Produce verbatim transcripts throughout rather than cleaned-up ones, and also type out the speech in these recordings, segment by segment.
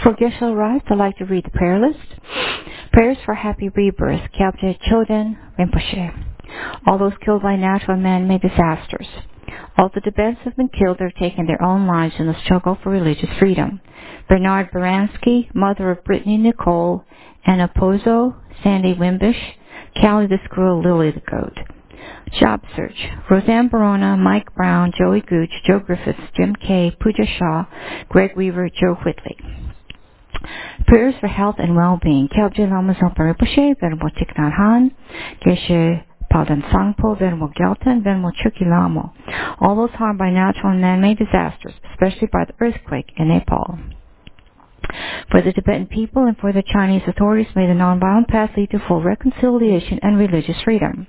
Before Geshe arrives, I'd like to read the prayer list. Prayers for happy rebirth, Kyabje Choden Rinpoche. All those killed by natural and man-made disasters. All the Tibetans have been killed or taken their own lives in the struggle for religious freedom. Bernard Baranski, mother of Brittany Nicole, Anna Pozo, Sandy Wimbish, Callie the Squirrel, Lily the Goat. Job search. Roseanne Barona, Mike Brown, Joey Gooch, Joe Griffiths, Jim Kay, Pooja Shaw, Greg Weaver, Joe Whitley. Prayers for health and well-being. Kyabje Lama Zopa Rinpoche, Venerable Thich Nhat Hanh, Geshe Palden Sangpo, Venerable Gelton, Venerable Chukyi Lamo. All those harmed by natural and man-made disasters, especially by the earthquake in Nepal. For the Tibetan people and for the Chinese authorities, may the nonviolent path lead to full reconciliation and religious freedom.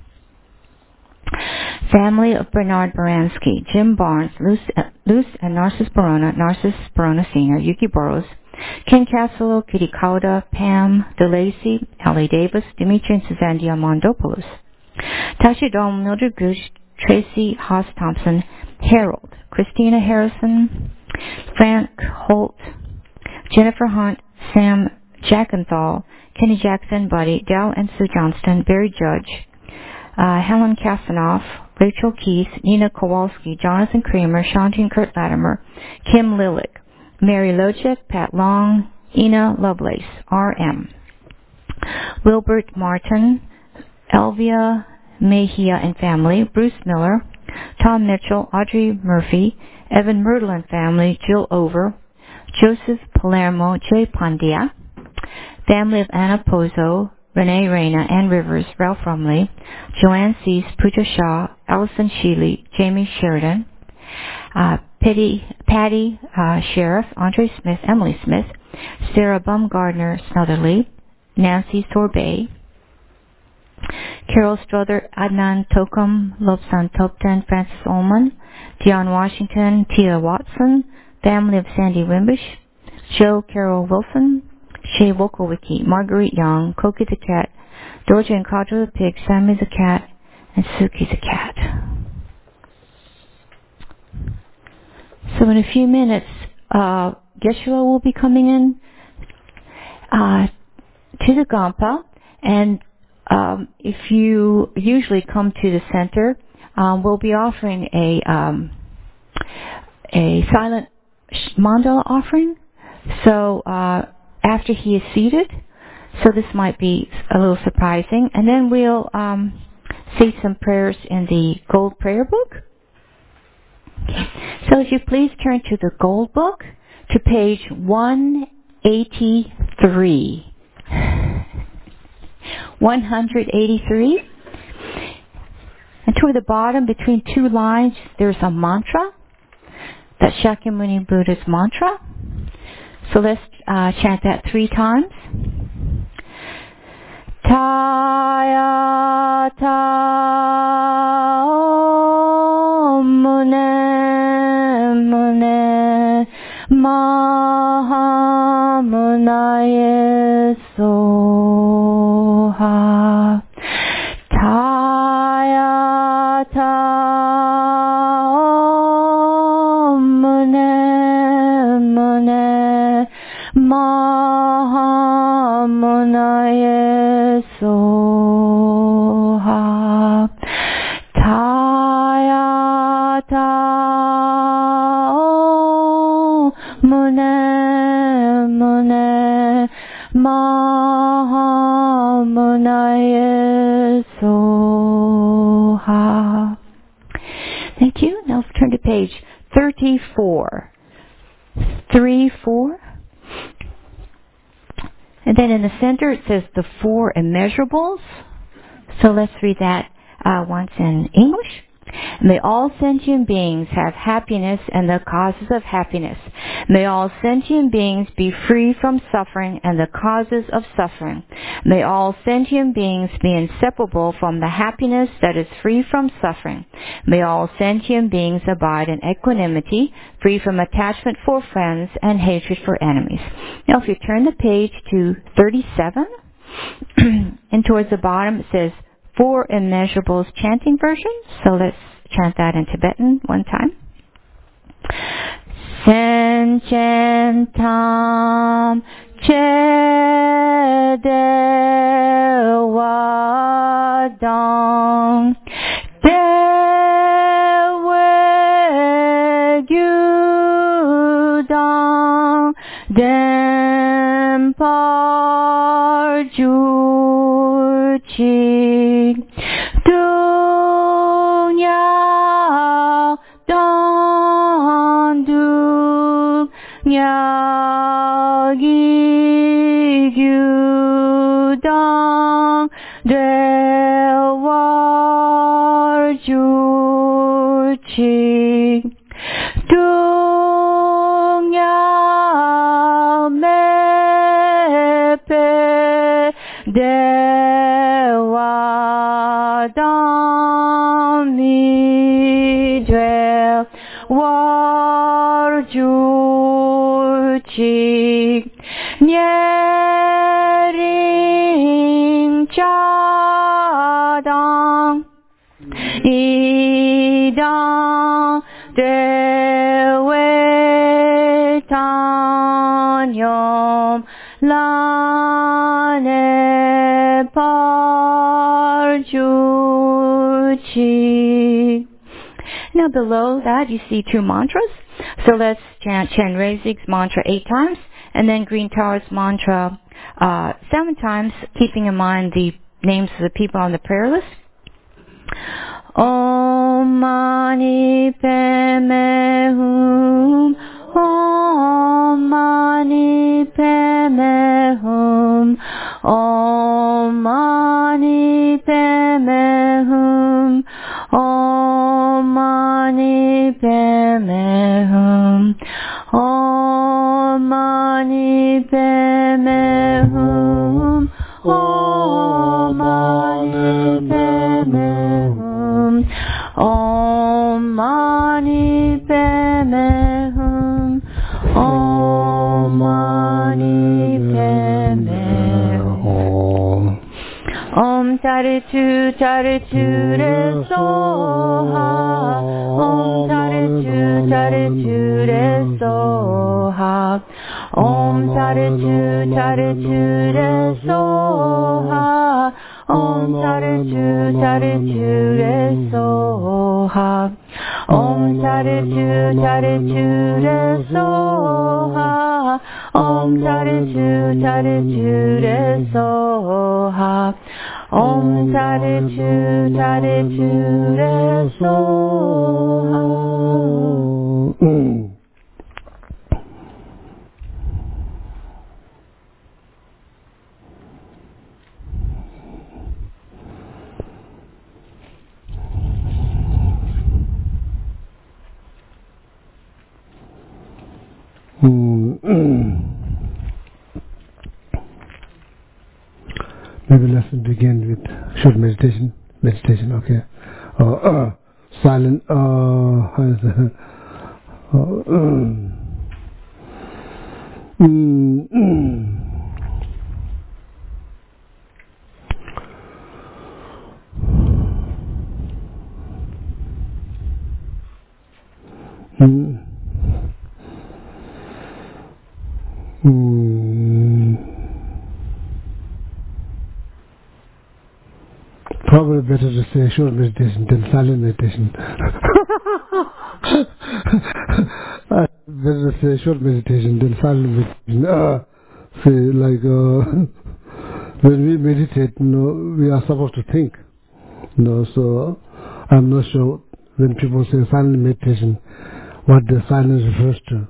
Family of Bernard Baranski, Jim Barnes, Luce, uh, Luce and Narcissus Barona, Narcissus Barona Senior, Yuki Burrows, Ken Castillo, Kitty Kauda, Pam DeLacy, Allie Davis, Dimitri and Suzanne Diamandopoulos. Tasha Dome, Mildred Gooch, Tracy Haas Thompson, Harold, Christina Harrison, Frank Holt, Jennifer Hunt, Sam Jackenthal, Kenny Jackson, Buddy, Dell and Sue Johnston, Barry Judge, uh, Helen Kasanoff, Rachel Keith, Nina Kowalski, Jonathan Kramer, Shantine Kurt Latimer, Kim Lillick, Mary Lochek, Pat Long, Ina Lovelace, R M Wilbert Martin, Elvia Mejia and family, Bruce Miller, Tom Mitchell, Audrey Murphy, Evan Myrtle and family, Jill Over, Joseph Palermo, Jay Pandya, family of Anna Pozo, Renee Reyna, Ann Rivers, Ralph Rumley, Joanne Cease, Pooja Shaw, Allison Sheely, Jamie Sheridan, uh, Patty, Patty uh, Sheriff, Andre Smith, Emily Smith, Sarah Bumgardner Snotherly, Nancy Sorbet, Carol Strother, Adnan Tokum, Lobsan Topten, Francis Ullman, Dion Washington, Tia Watson, family of Sandy Wimbish, Joe Carol Wilson, Shay Wokowicki, Marguerite Young, Koki the cat, Doja and Kadra the pig, Sammy the cat, and Suki the cat. So in a few minutes, uh, Geshe will be coming in uh, to the Gampa, and um, if you usually come to the center, um, we'll be offering a um, a silent mandala offering. So uh, after he is seated, so this might be a little surprising, and then we'll um, say some prayers in the Gold Prayer Book. So if you please turn to the Gold Book to page one eighty-three. one eighty-three. And toward the bottom, between two lines, there's a mantra. That's Shakyamuni Buddha's mantra. So let's uh, chant that three times. Taya ta mune mune mahamunaye soha. Taya ta mune mune mahamunaye soha. Taya ta mune mune mahamunaye soha. Thank you. Now let's turn to page thirty-four. Three, four. And then in the center it says the four immeasurables. So let's read that uh, once in English. May all sentient beings have happiness and the causes of happiness. May all sentient beings be free from suffering and the causes of suffering. May all sentient beings be inseparable from the happiness that is free from suffering. May all sentient beings abide in equanimity, free from attachment for friends and hatred for enemies. Now if you turn the page to thirty-seven, and towards the bottom it says Four Immeasurables chanting version. So let's chant that in Tibetan one time. Sen chen tam Chedewadong Dewegyudong Demparjuchi Dunya Dondu Nyagigudong Dewarjuchi Dunya Mepe Dewadami Dwell Warjuchi Nyering Chadang Idang Dewe Tanyom Lane Parjuchi. Now below that you see two mantras. So let's chant Chenrezig's mantra eight times and then Green Tower's mantra uh, seven times, keeping in mind the names of the people on the prayer list. Om Mani Padme Hum, Om Mani Padme Hum, Om Mani Padme Hum, Om Mani Padme Hum, Om Mani Padme Hum, Om Mani Padme Hum, Om Mani Padme Hum, Om Mani Padme Hum. Om Taritu Taritu Re Soha, Om Taritu Taritu Re Soha, Om Taritu Taritu Re Soha, Om Taritu Taritu Re Soha, Om Taritu Taritu Re Soha, Om Taritu Taritu Re Soha, Om Taritu Taritu Re Soha. Maybe let's begin with short meditation. Meditation, okay. Uh, uh, silent. Uh, how is that? Uh, um, mm, mm. Mm. Mm. Probably better to say short meditation than silent meditation. uh, better to say short meditation than silent meditation. Uh, say like uh, when we meditate, you know, we are supposed to think. You know, so I'm not sure when people say silent meditation, what the silence refers to.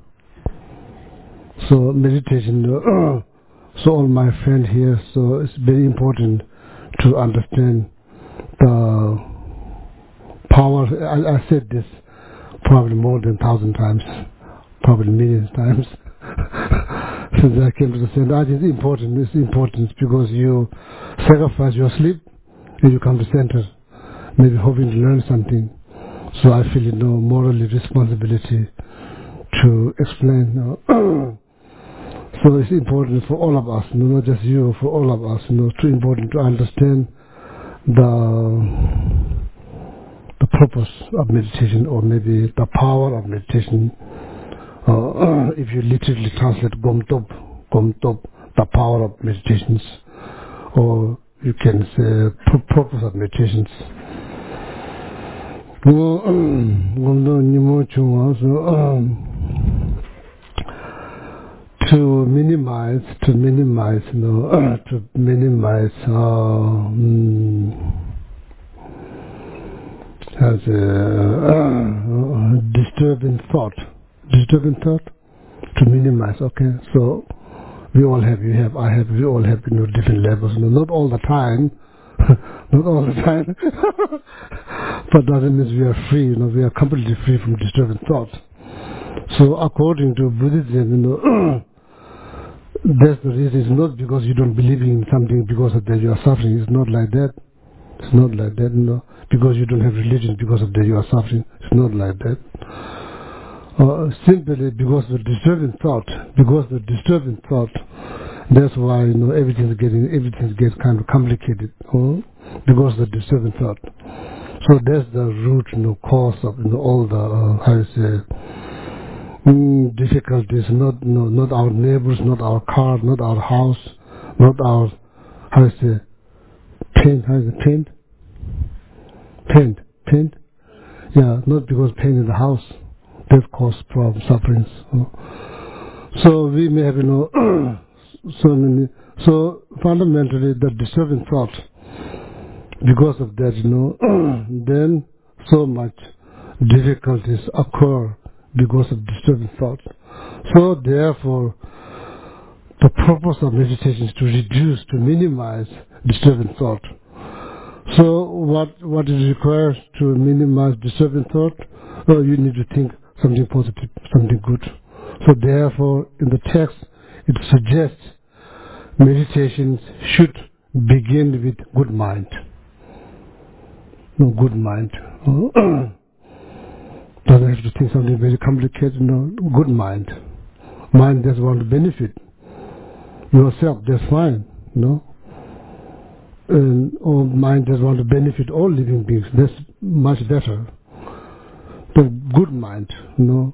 So meditation, uh, so all my friends here, so it's very important to understand the power. I, I said this probably more than a thousand times, probably millions of times since I came to the center. It's important. It's important because you sacrifice your sleep and you come to center, maybe hoping to learn something. So I feel, you know, morally responsibility to explain. You know, so it's important for all of us, you know, not just you, for all of us. You know, it's too important to understand the the purpose of meditation, or maybe the power of meditation. Uh, if you literally translate Gom Top, come to the power of meditations, or you can say purpose of meditations. Well, to minimize, to minimize, you know, uh, to minimize uh, um, as a uh, disturbing thought, disturbing thought, to minimize. Okay, so we all have, you have, I have, we all have, you know, different levels. You know, not all the time, not all the time, but doesn't mean we are free. You know, we are completely free from disturbing thoughts. So according to Buddhism, you know. That's the reason. It's not because you don't believe in something because of that you are suffering. It's not like that. It's not like that, no. Because you don't have religion because of that you are suffering. It's not like that. Uh, simply because the disturbing thought, because the disturbing thought, that's why, you know, everything's getting, everything gets kind of complicated. Oh? Because the disturbing thought. So that's the root, you know, cause of, you know, all the, uh, how you say, Mm, difficulties, not no, not our neighbors, not our car, not our house, not our, how is it, pain, how is it, pain? Pain, pain? Yeah, not because pain in the house, that causes problems, sufferings. You know. So we may have, you know, so many, so fundamentally the disturbing thought, because of that, you know, then so much difficulties occur because of disturbing thoughts. So therefore, the purpose of meditation is to reduce, to minimize disturbing thought. So what what is required to minimize disturbing thought? Well, you need to think something positive, something good. So therefore, in the text, it suggests meditations should begin with good mind. No, good mind. Doesn't have to think something very complicated, no, good mind. Mind just want to benefit yourself, that's fine, no? And or mind just want to benefit all living beings, that's much better. The good mind, you know,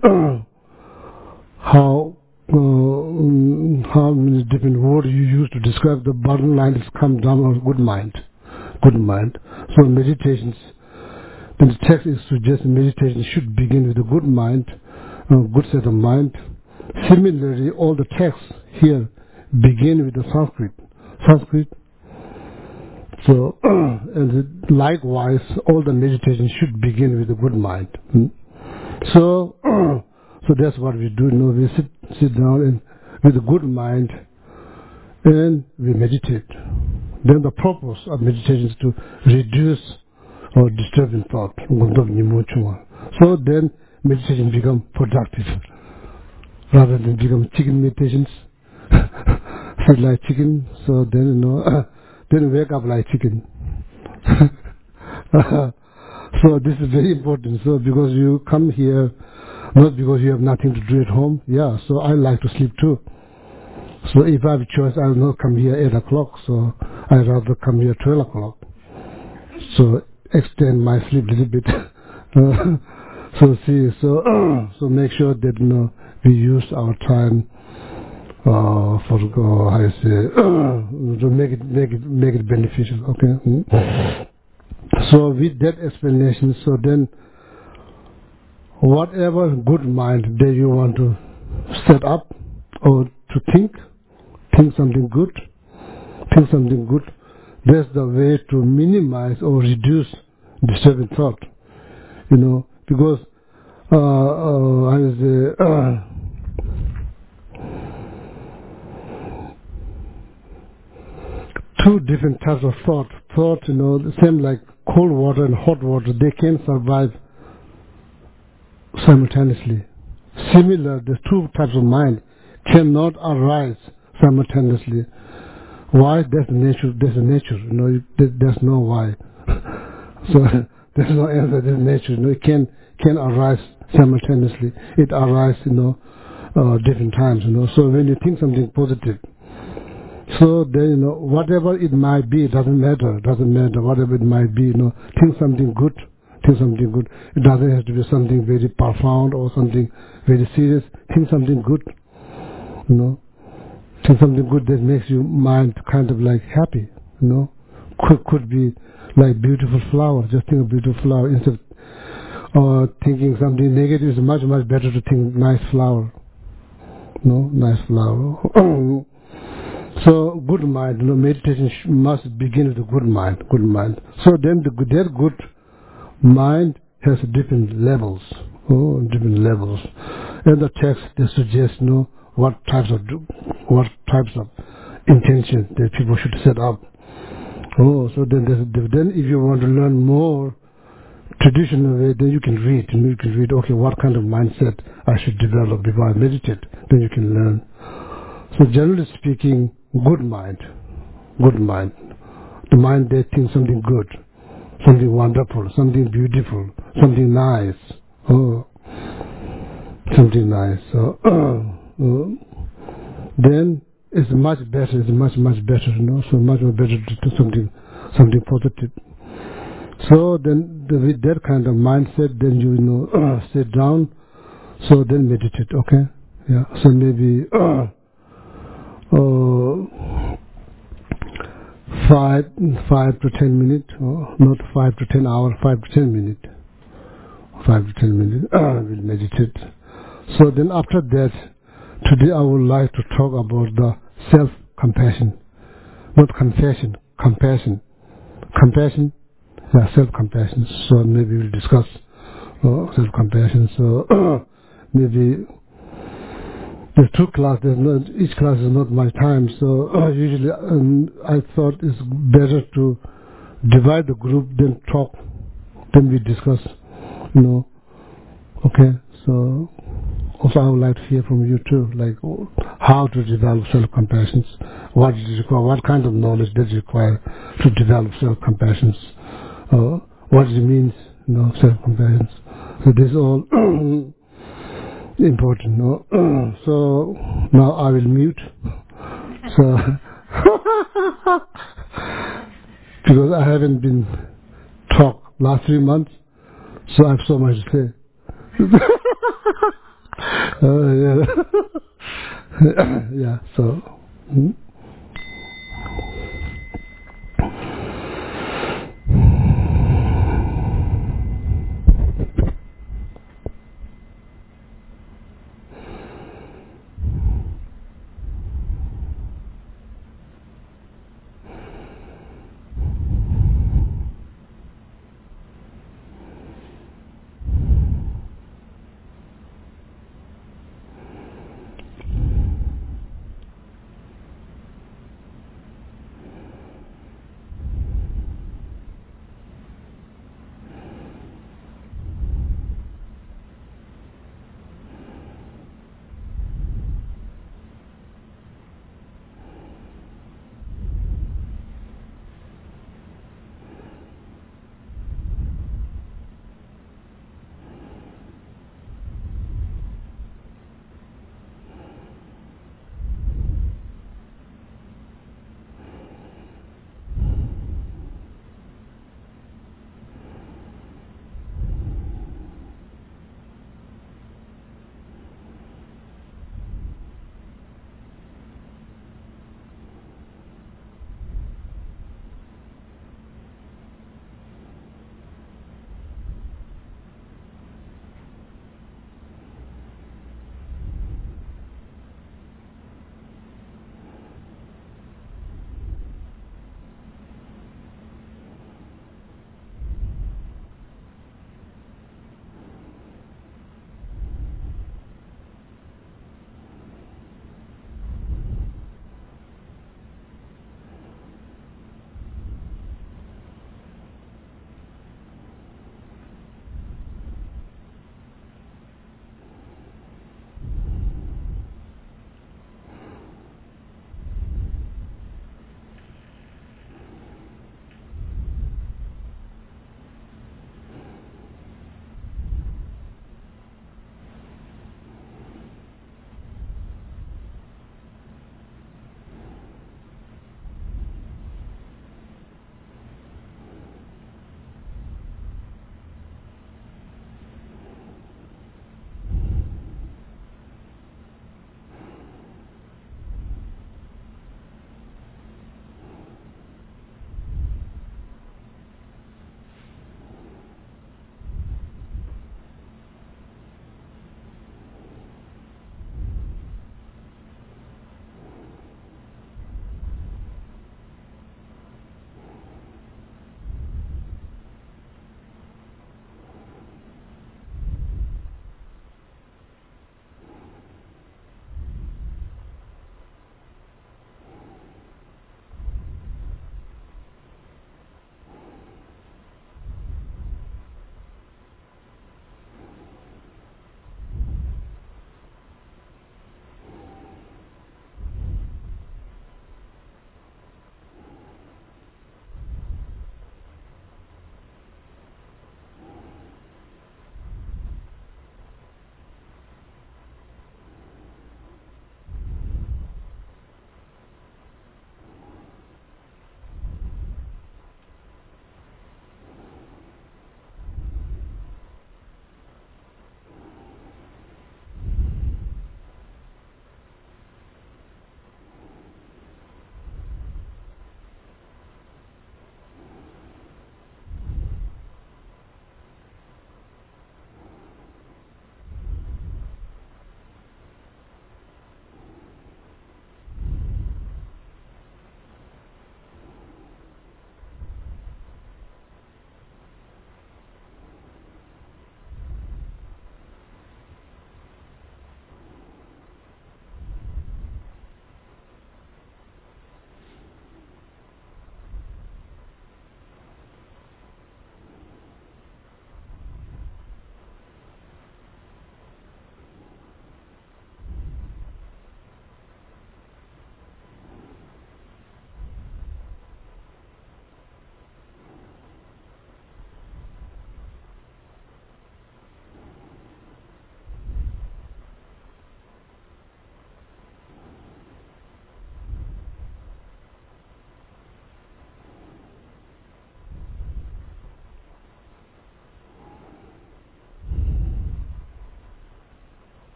how uh, how many different words you use to describe the bottom line is come down on good mind, good mind. So meditations. Then the text is suggesting meditation should begin with a good mind, a good set of mind. Similarly, all the texts here begin with the Sanskrit. Sanskrit. So, and likewise, all the meditation should begin with a good mind. Hmm? So, so that's what we do. You know, we sit sit down and with a good mind, and we meditate. Then the purpose of meditation is to reduce or disturbing thought. So then meditation become productive rather than become chicken meditations. Feel like chicken, so then you know, then wake up like chicken. So this is very important. So because you come here, not because you have nothing to do at home. Yeah, so I like to sleep too. So if I have a choice, I will not come here eight o'clock. So I rather come here twelve o'clock. So extend my sleep a little bit. uh, so see, so so make sure that you know we use our time uh, for uh, how you say to make it make it make it beneficial. Okay. Mm. So with that explanation, so then whatever good mind that you want to set up or to think, think something good, think something good. That's the way to minimize or reduce disturbing thought, you know, because uh, uh, I say, uh, two different types of thought. Thought, you know, the same like cold water and hot water, they can survive simultaneously. Similar, the two types of mind cannot arise simultaneously. Why? That's the nature. That's the nature. You know, there's no why. So there's no answer. There's nature. You know, it can can arise simultaneously. It arises, you know, uh, different times. You know, so when you think something positive, so then you know whatever it might be, it doesn't matter. Doesn't matter whatever it might be. You know, think something good. Think something good. It doesn't have to be something very profound or something very serious. Think something good. You know. think something good that makes your mind kind of like happy, you know. Could could be like beautiful flower. Just think of beautiful flower instead of uh, thinking something negative. Is much much better to think nice flower. No, nice flower. So good mind, you know, meditation sh- must begin with a good mind. Good mind. So then the good, that good mind has different levels. Oh, different levels. And the text they suggest, you know, what types of what types of intention that people should set up. Oh, so then there's, then if you want to learn more traditional way, then you can read. And you can read, okay, what kind of mindset I should develop before I meditate. Then you can learn. So generally speaking, good mind, good mind. The mind that thinks something good, something wonderful, something beautiful, something nice. Oh, something nice. So uh, uh, then it's much better. It's much much better, you know. So much more better to do something, something positive. So then, the, with that kind of mindset, then you, you know uh, sit down. So then meditate. Okay, yeah. So maybe uh, uh, five five to ten minutes, or not five to ten hours, five to ten minutes, five to ten minutes. Uh, we'll meditate. So then after that, today I would like to talk about the self-compassion, not confession, compassion, compassion. Yeah, self-compassion. So maybe we'll discuss uh, self-compassion. So maybe there's two classes. There's not, each class is not my time. So uh, usually um, I thought it's better to divide the group, then talk, then we discuss. You know. Okay. So also I would like to hear from you too, like how to develop self-compassion. What does it require? What kind of knowledge does it require to develop self-compassion? Uh, what it means, you know, self-compassion. So this is all important. No? So now I will mute. So because I haven't been talk last three months, so I have so much to say. uh, yeah. Yeah. So. Hmm?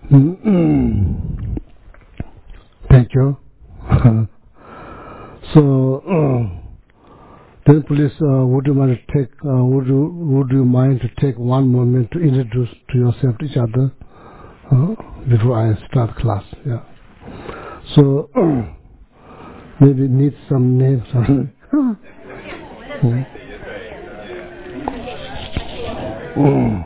Mm-mm. Thank you. So, uh, then please, uh, would you mind to take, uh, would you, would you mind to take one moment to introduce to yourself to each other uh, before I start class? Yeah. So, uh, maybe need some names. mm. Mm.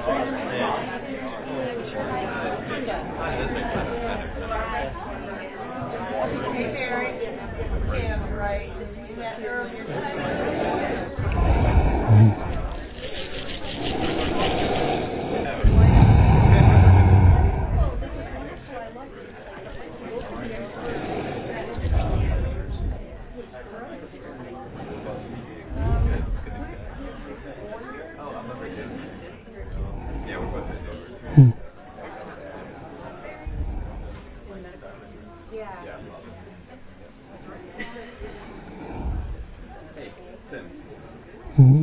Mm. Mm.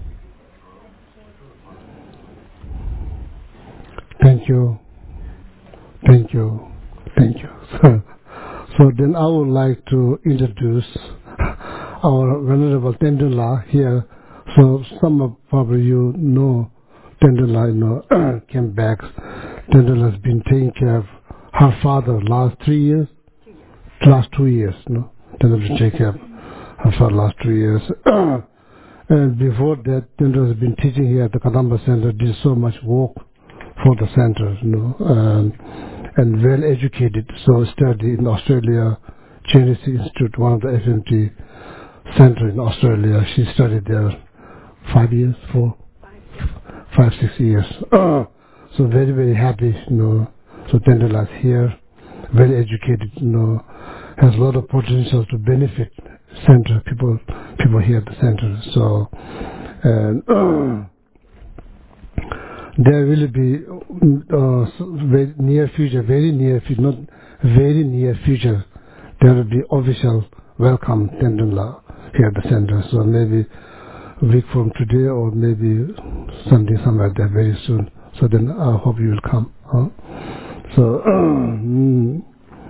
Thank you. Thank you. Thank you. So, so then I would like to introduce our Venerable Tendula here. So some of probably you know Tendula, you know, came back. Tendula has been taking care of her father last three years, last two years, no? Tendula has been taking care of her father last two years. And before that, Tendula has been teaching here at the Kadamba Center, did so much work for the center, you know, and, and well educated. So studied in Australia, Chinese Institute, one of the F M T center in Australia. She studied there five years, four, five, six years. Uh, so very, very happy, you know. So Tendula is here, very educated, you know, has a lot of potential to benefit center people, people here at the center. So, and. Uh, There will be uh, very near future, very near future, not very near future, there will be official welcome Tendula here at the center. So maybe a week from today or maybe Sunday, somewhere there very soon. So then I hope you will come. Huh? So, mm,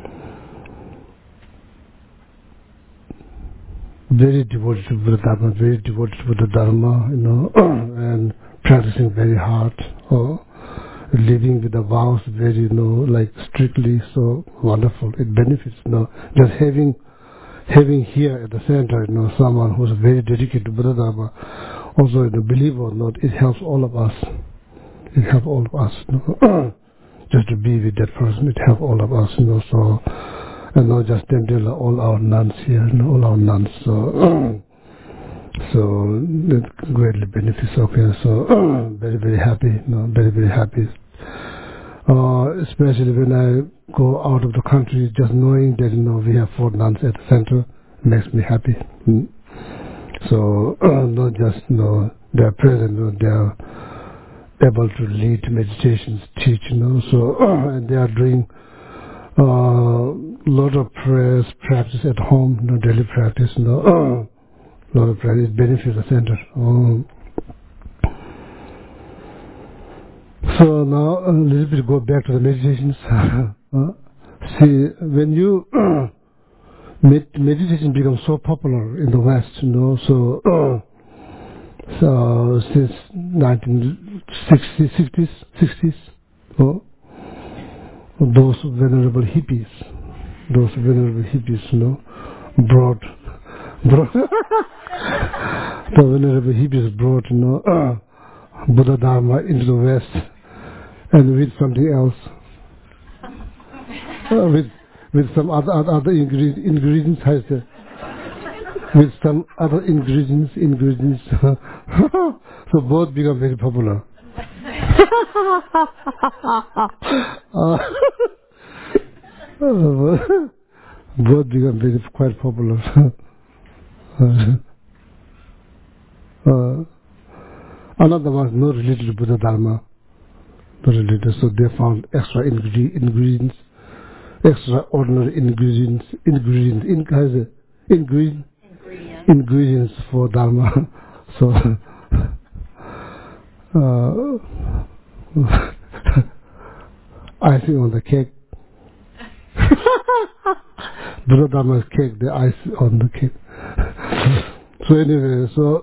very devoted to Buddha Dharma, very devoted to Buddha Dharma, you know, and practicing very hard, or living with the vows very, you know, like strictly, so wonderful. It benefits, you know, just having, having here at the center, you know, someone who's very dedicated to Buddha Dharma, also, you know, believe or not, it helps all of us. It helps all of us, you know, just to be with that person, it helps all of us, you know, so, and not just Tendula, all our nuns here, you know, all our nuns, so, so that greatly benefits up here. So very, very happy, you know, very, very happy. Uh, especially when I go out of the country, just knowing that, you know, we have four nuns at the center makes me happy. Mm. So uh, not just, you know, they're present, you know, they're able to lead meditations, teach, you know. So uh, and they are doing a uh, lot of prayers, practice at home, you know, daily practice, you know. Uh, A lot of practice benefits the center. Um, so now a little bit go back to the meditations. uh, see, when you med meditation becomes so popular in the West, you know, so uh, so since nineteen sixties, sixties, oh, those venerable hippies, those venerable hippies, you know, brought brought the venerable hippies brought, you know, uh, Buddha Dharma into the West, and with something else, uh, with with some other other, other ingre ingredients, has the, with some other ingredients ingredients, so both become very popular. uh, both become very quite popular. Uh, another was not related to Buddha Dharma, not related, so they found extra ingre ingredients, extraordinary ingredients, ingredients, in, ingredient, ingredients. ingredients for Dharma. So, uh, icing on the cake. Buddha cake, the ice on the cake. So anyway, so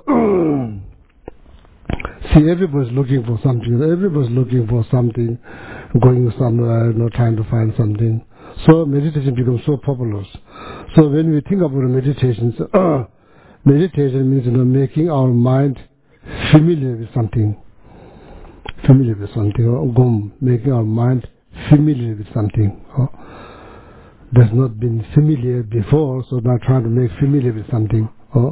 see, everybody's looking for something. Everybody's looking for something, going somewhere, you know, trying to find something. So meditation becomes so popular. So when we think about meditation, uh, meditation means, you know, making our mind familiar with something. Familiar with something, or gum, making our mind familiar with something. Uh, that's not been familiar before, so now trying to make familiar with something. Uh,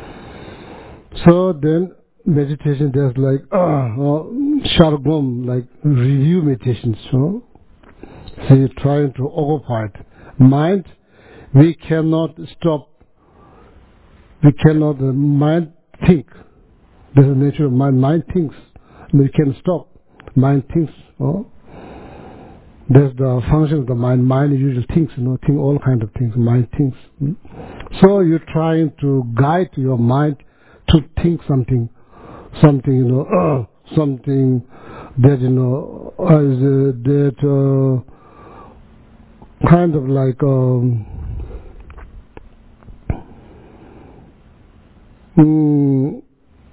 so then meditation, there's like uh, uh, shargum, like review meditation. So, so you're trying to occupy it. Mind, we cannot stop. We cannot. The mind think. That's the nature of mind. Mind thinks. We can stop. Mind thinks. Oh, that's the function of the mind. Mind usually thinks. You know, think all kind of things. Mind thinks. Hmm? So you're trying to guide your mind to think something. Something, you know, uh, something that, you know, is uh, that uh, kind of like um, mm,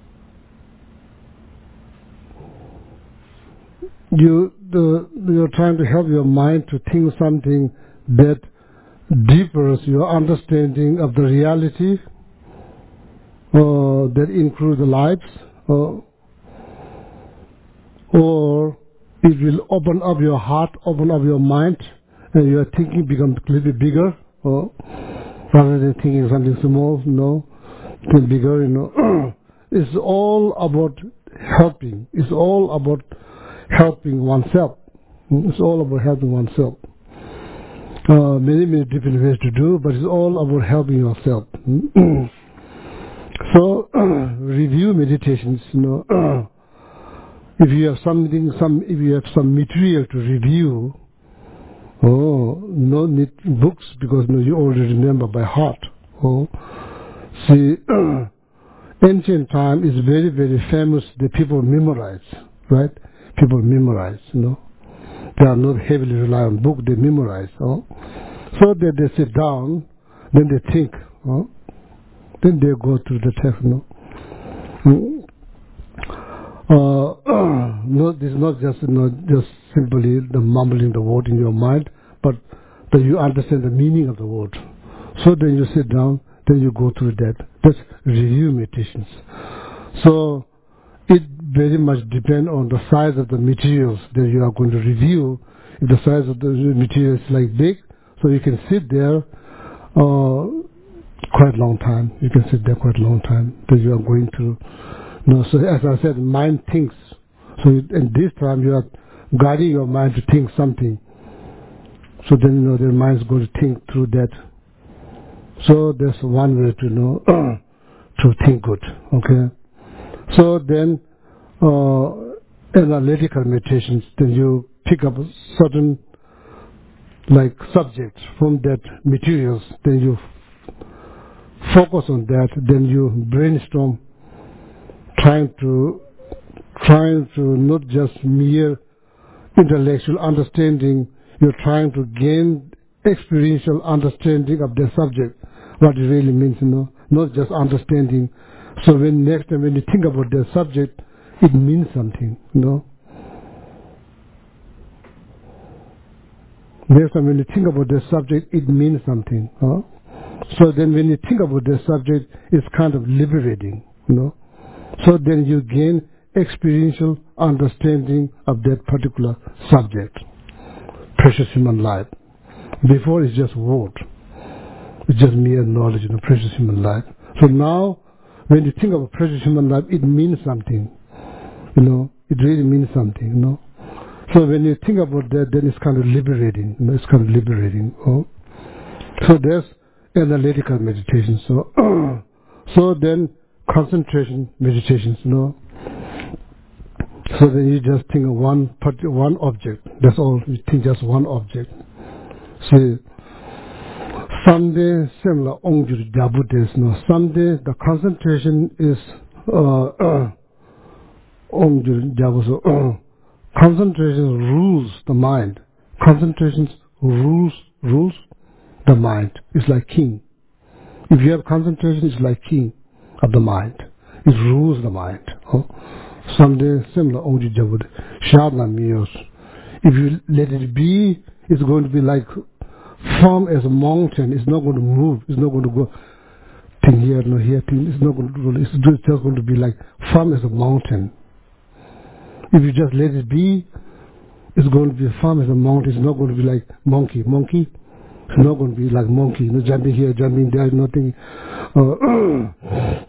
you the you're trying to help your mind to think something that deepens your understanding of the reality, uh, that includes the lives. Uh, or it will open up your heart, open up your mind, and your thinking becomes a little bit bigger, or rather than thinking something small, no, think bigger, you know. It's all about helping. It's all about helping oneself. It's all about helping oneself. Uh, many, many different ways to do, but it's all about helping yourself. So, review meditations, you know. If you have something, some, if you have some material to review, oh, no need books because no, you already remember by heart. Oh, see, ancient time is very, very famous. The people memorize, right? People memorize, you know. They are not heavily rely on book. They memorize. Oh, so that they sit down, then they think. Oh, then they go through the text. No. Mm. Uh, no, this is not just not just simply the mumbling the word in your mind, but that you understand the meaning of the word. So then you sit down, then you go through that. That's review meditations. So it very much depends on the size of the materials that you are going to review. If the size of the material is like big, so you can sit there uh, quite a long time. You can sit there quite a long time that you are going to. No, so as I said, mind thinks. So in this time you are guiding your mind to think something. So then you know their mind's going to think through that. So that's one way to know to think good. Okay. So then uh, analytical meditations. Then you pick up certain like subjects from that materials. Then you focus on that. Then you brainstorm. Trying to, trying to not just mere intellectual understanding, you're trying to gain experiential understanding of the subject, what it really means, you know, not just understanding. So when next time when you think about the subject, it means something, you know. Next time when you think about the subject, it means something. Huh? So then when you think about the subject, it's kind of liberating, you know. So then you gain experiential understanding of that particular subject, precious human life. Before it's just word, it's just mere knowledge, you know, precious human life. So now, when you think of precious human life, it means something, you know, it really means something, you know. So when you think about that, then it's kind of liberating, you know, it's kind of liberating. Oh. So there's analytical meditation. So, so then concentration meditations, you know. So then you just think of one one object. That's all. You think just one object. See, someday similar ongjur jabutes, no. Someday the concentration is uh ongjur jabuso. Concentration rules the mind. concentration rules rules the mind. It's like king. If you have concentration, it's like king of the mind. It rules the mind. Oh? Someday similar Oji Javud. Shadna Miyos. If you let it be, it's going to be like firm as a mountain. It's not going to move. It's not going to go thing here, no here, thing. It's not going to do. It's just going to be like firm as a mountain. If you just let it be, it's going to be firm as a mountain. It's not going to be like monkey. Monkey. It's not going to be like monkey. You know, jumping here, jumping there, nothing. Uh,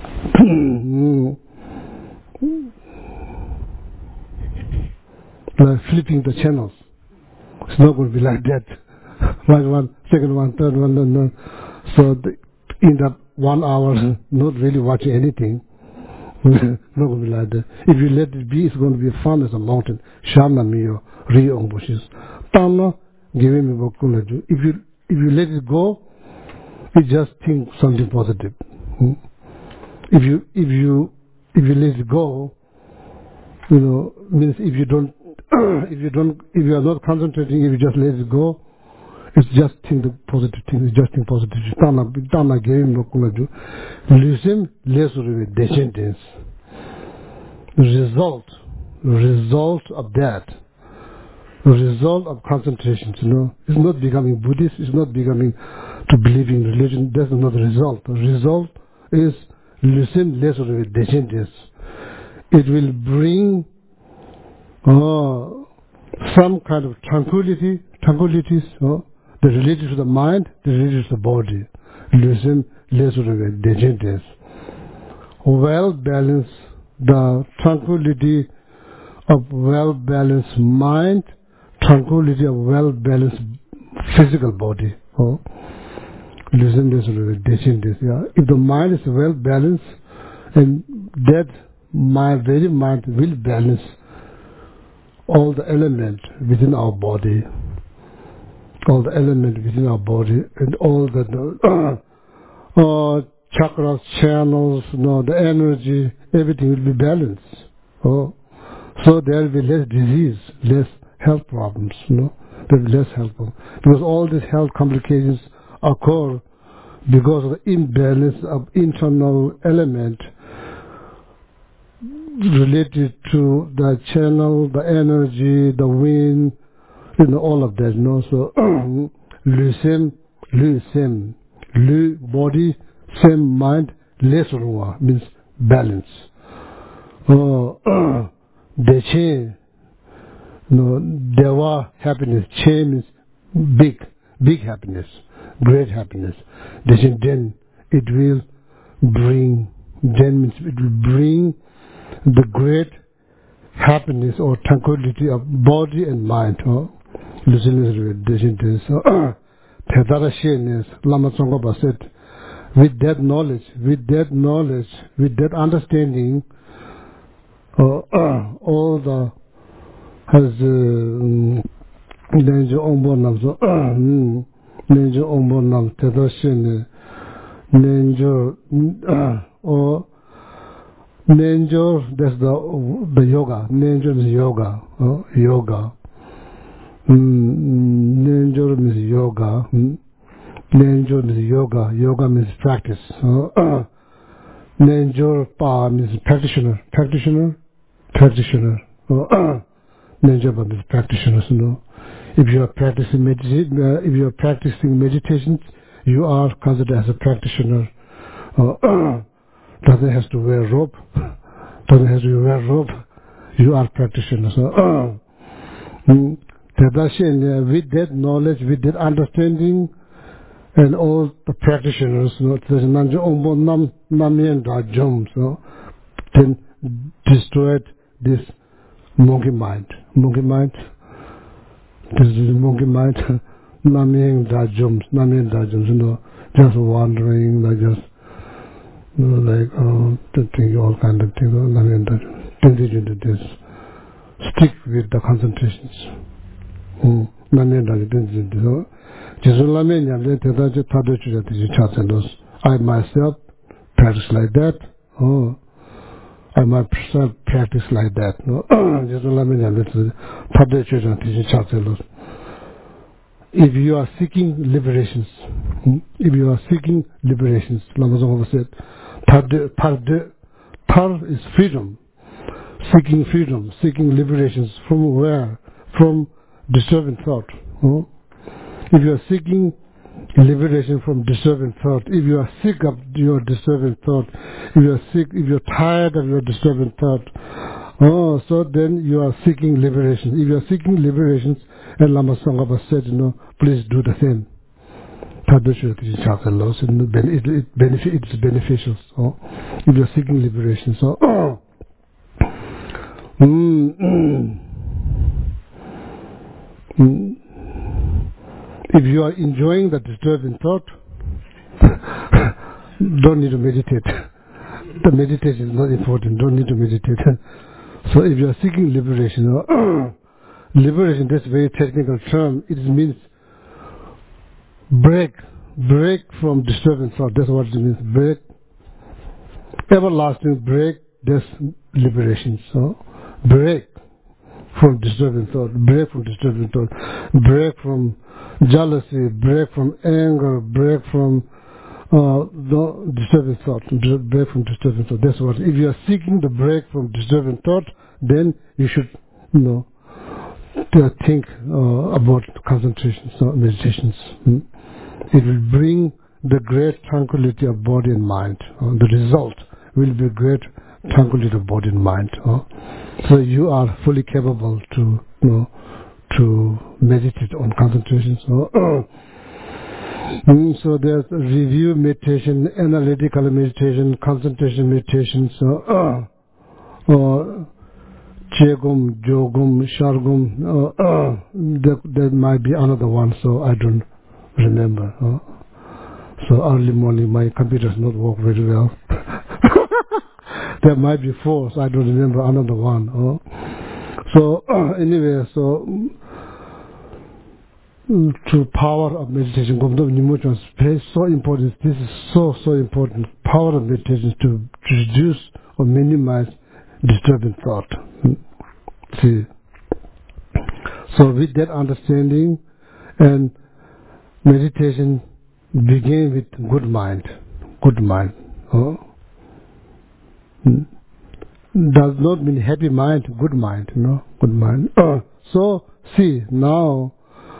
like flipping the channels. It's not going to be like that. Right one, second one, third one, no, no. So the, in that one hour, not really watching anything. Not going to be like that. If you let it be, it's going to be firm as a mountain. Shana miyo, ri on bushes. Tama, giving me bokunaju. If you if you let it go, you just think something positive. Hmm? If you if you if you let it go, you know, means if you don't if you don't if you are not concentrating, if you just let it go, it's just think the positive thing. It's just think positive. Tana tana giving me bokunaju. Listen, less with descendants. Result, result of that. Result of concentration, you know. It's not becoming Buddhist, it's not becoming to believe in religion, that's not the result. The result is listen less with descendants. It will bring uh, some kind of tranquility, tranquilities, uh, the related to the mind, the related to the body. Listen less with descendants. Well balanced, the tranquility of well balanced mind, tranquility of well balanced physical body. Oh, listen, listen, listen, this. Yeah, if the mind is well balanced, and that my very mind will balance all the elements within our body, all the elements within our body, and all the uh, uh, chakras, channels, you know, the energy, everything will be balanced. Oh. So there will be less disease, less health problems, you know, there will be less health problems. Because all these health complications occur because of the imbalance of internal element related to the channel, the energy, the wind, you know, all of that, you know. So, le same, le same, le body, same mind, less ruwa, means balance. Oh, uh, Deche, no, Dewa happiness, Che means big, big happiness, great happiness. Deche, then it will bring, then means it will bring the great happiness or tranquility of body and mind. Oh, listen to this. So, Tedara Shenes, Lama Tsongkhapa said, with that knowledge, with that knowledge, with that understanding, Uh, uh, all the has Nenjo Ombo Nam so Nenjo Ombo Nam Tedoshin Nenjo or Nenjo, that's the the yoga. Nenjo is yoga. Uh, yoga. Nenjo means yoga. Nenjo means yoga. Yoga means practice. Uh, Nenjo Pa means practitioner. Practitioner. Practitioner. Uh, Nenjo Pa means practitioners. You know. If you are practicing meditation, uh, if you are practicing meditations, you are considered as a practitioner. Uh, doesn't have to wear robe. Doesn't have to wear robe. You are practitioners. Uh, mm, with that knowledge, with that understanding, and all the practitioners, you know, so, then destroyed this monkey mind. Monkey mind. This is monkey mind. Namyang Dajums, Namyang Dajums, you know, just wandering, like just, you know, like, oh, to think all kind of things, Namyang Dajums. Continue to this. Stick with the concentrations. Namyang Dajums. I myself practice like that. Oh, I myself practice like that. No, if you are seeking liberations, if you are seeking liberations, Lama Tsongkhapa said, Tarde, tarde, tar is freedom, seeking freedom, seeking liberations from where? From disturbing thought. Hmm? If you are seeking liberation from disturbing thought, if you are sick of your disturbing thought, if you are sick, if you are tired of your disturbing thought, oh, so then you are seeking liberation. If you are seeking liberations, and Lama Tsongkhapa said, you know, please do the same. It, it benefit, it's beneficial. So, if you are seeking liberation, so oh, mm, mm, mm. If you are enjoying the disturbing thought, don't need to meditate. The meditation is not important. Don't need to meditate. So if you are seeking liberation, or liberation, that's a very technical term. It means break, break from disturbing thought. That's what it means. Break, everlasting break. That's liberation. So break from disturbing thought. Break from disturbing thought. Break from jealousy. Break from anger. Break from uh, the disturbing thought. Break from disturbing thought. That's what. If you are seeking the break from disturbing thought, then you should, you know, to think uh, about concentration, so meditations. Hmm? It will bring the great tranquility of body and mind. Uh, the result will be great tranquility of body and mind. Uh. So you are fully capable to, you know, to meditate on concentration. So, uh, mm, so there's review meditation, analytical meditation, concentration meditation. So, uh, uh, Chegum, Jogum, Shargum, uh, uh, there, there might be another one, so I don't remember. Uh. So early morning, my computer does not work very well. There might be four, so I don't remember another one. Uh. So uh, anyway, so um, to power of meditation, is so important. This is so so important. Power of meditation to, to reduce or minimize disturbing thought. See, so with that understanding, and meditation begin with good mind, good mind. Oh. Does not mean happy mind, good mind, you know, good mind. Uh, so see now,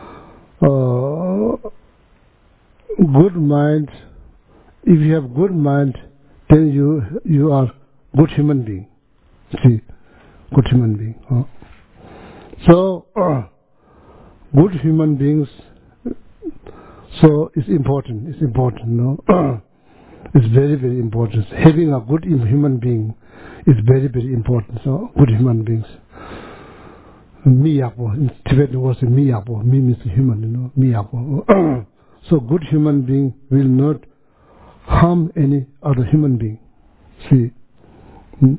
uh, good mind. If you have good mind, then you you are good human being. See. Good human being. Huh? So, uh, good human beings, so it's important, it's important, no? It's very, very important. Having a good human being is very, very important. So, good human beings. Miyapo, in Tibetan words, miyapo, mi means human, you know, miyapo. So, good human being will not harm any other human being. See? Hmm?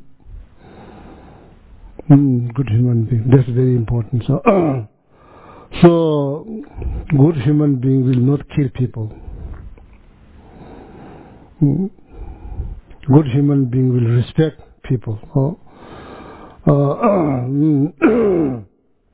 Mm, good human being. That's very important. So, uh, so good human being will not kill people. Mm. Good human being will respect people. Oh. Uh, uh, mm.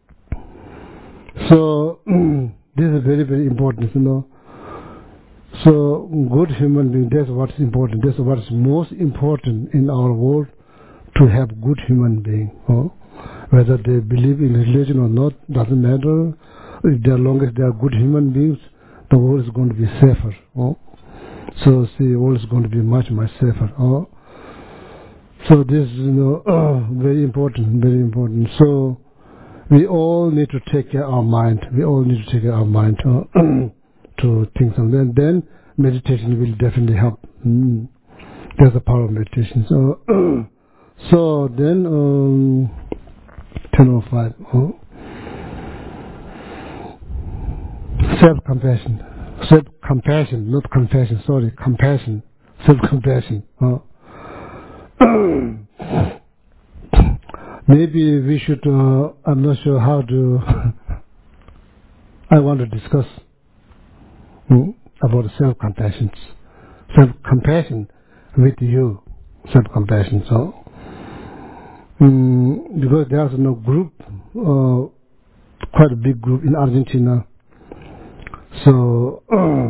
So mm, this is very very important, you know. So good human being. That's what's important. That's what's most important in our world. To have good human being, oh? Whether they believe in religion or not, doesn't matter. If they are long as they are good human beings, the world is going to be safer. Oh? So see, the world is going to be much much safer. Oh? So this is, you know, uh, very important, very important. So we all need to take care of our mind. We all need to take care of our mind uh, to think something. And then meditation will definitely help. Mm. There's the power of meditation. So. So then, um, ten oh five, oh. Self-compassion, self-compassion, not confession, sorry, compassion, self-compassion. Oh. Maybe we should, uh, I'm not sure how to, I want to discuss hmm, about self-compassion, self-compassion with you, self-compassion, so. Mm, because there's no group, uh, quite a big group in Argentina. So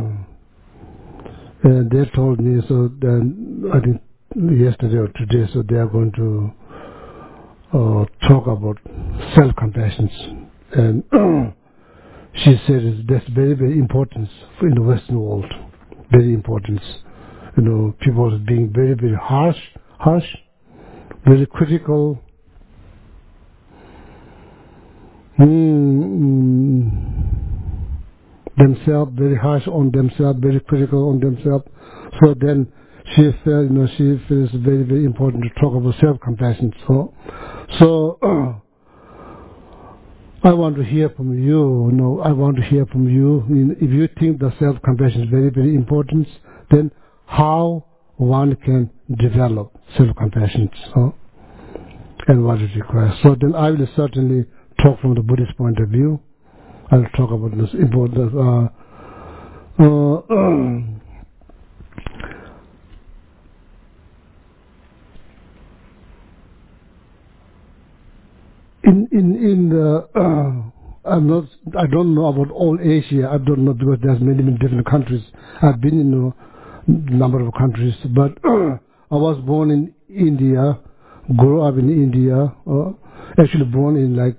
and they told me, so then I think yesterday or today, so they are going to uh, talk about self-compassion. And she said it's, that's very, very important in the Western world. Very important. You know, people are being very, very harsh, harsh, very critical. Mm, themselves, very harsh on themselves, very critical on themselves. So then she felt, you know, she feels very, very important to talk about self-compassion. So, so uh, I want to hear from you. You know, I want to hear from you. If you think that self-compassion is very, very important, then how one can develop self-compassion, so, and what it requires. So then I will certainly talk from the Buddhist point of view. I will talk about this important. Uh, uh, in in in the, uh, I'm not. I don't know about all Asia. I don't know because there's many many different countries. I've been in a number of countries, but I was born in India, grew up in India. Uh, actually born in like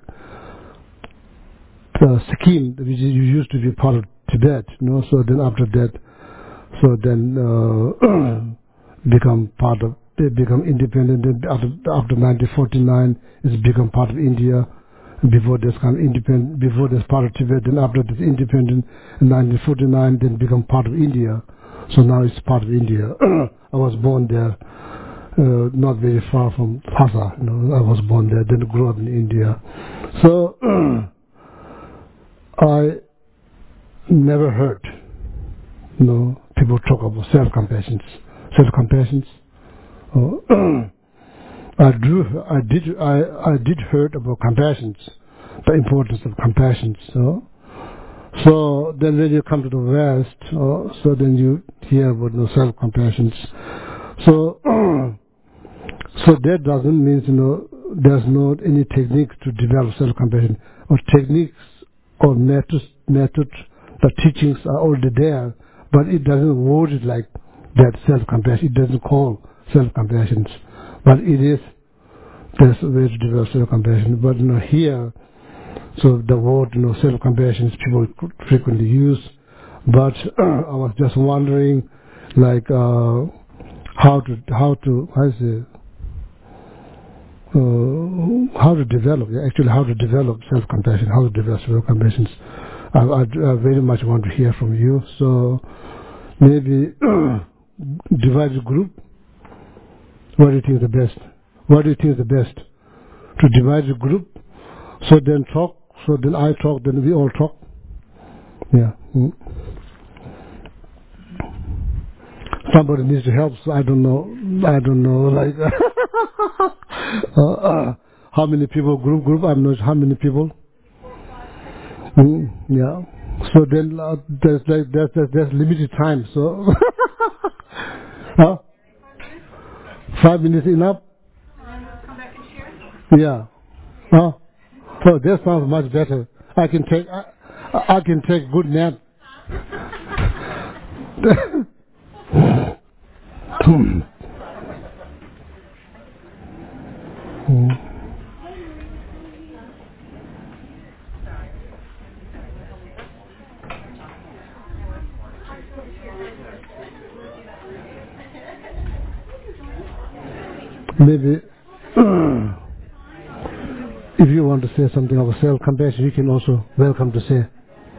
uh, Sikkim, which is, used to be part of Tibet. You know, so then after that, so then uh, become part of. They become independent. Then after after nineteen forty-nine, it's become part of India. Before this kind of independent, before this part of Tibet, then after this independent in nineteen forty-nine, then become part of India. So now it's part of India. I was born there, uh, not very far from Lhasa. You know, I was born there, then grew up in India. So I never heard, you know, people talk about self-compassion, self-compassion. Oh, I do, I did, I, I did heard about compassion, the importance of compassion. So, so then when you come to the West, uh, so then you hear about the self-compassion. So, so that doesn't mean, you know, there's not any techniques to develop self-compassion, or techniques or methods, methods, the teachings are already there, but it doesn't word it like that self-compassion. It doesn't call self-compassion, but it is. There's a way to develop self-compassion, but you know here, so the word, you know, self-compassion people frequently use, but uh, I was just wondering, like uh, how to how to how to say, uh, how to develop yeah, actually how to develop self-compassion, how to develop self-compassion. I, I, I very much want to hear from you. So maybe divide the group. What do you think is the best? What do you think is the best? To divide the group, so then talk, so then I talk, then we all talk. Yeah. Mm. Somebody needs to help, so I don't know, I don't know, like, uh, uh, how many people, group, group, I'm not, how many people? Mm, yeah. So then uh, there's like, there's, there's, there's limited time, so. Huh? Five minutes enough? Yeah. Huh? Oh, that sounds much better. I can take, I, I can take good nap. Maybe if you want to say something about self-compassion, you can also welcome to say.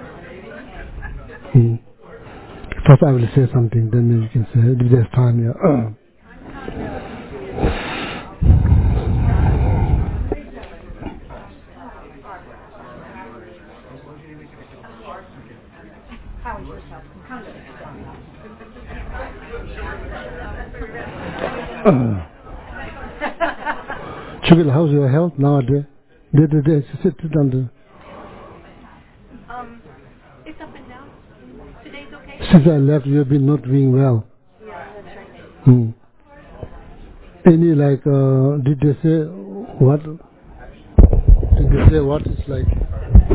Hmm. First I will say something, then maybe you can say, if there's time, yeah. Uh. Chugil, how's your health nowadays? Did did did sit down there? Um, it's up and down. Today's okay. Since I left, you've been not doing well. Yeah, that's right. Hmm. Any like, uh, did they say what? Did they say what it's like? What's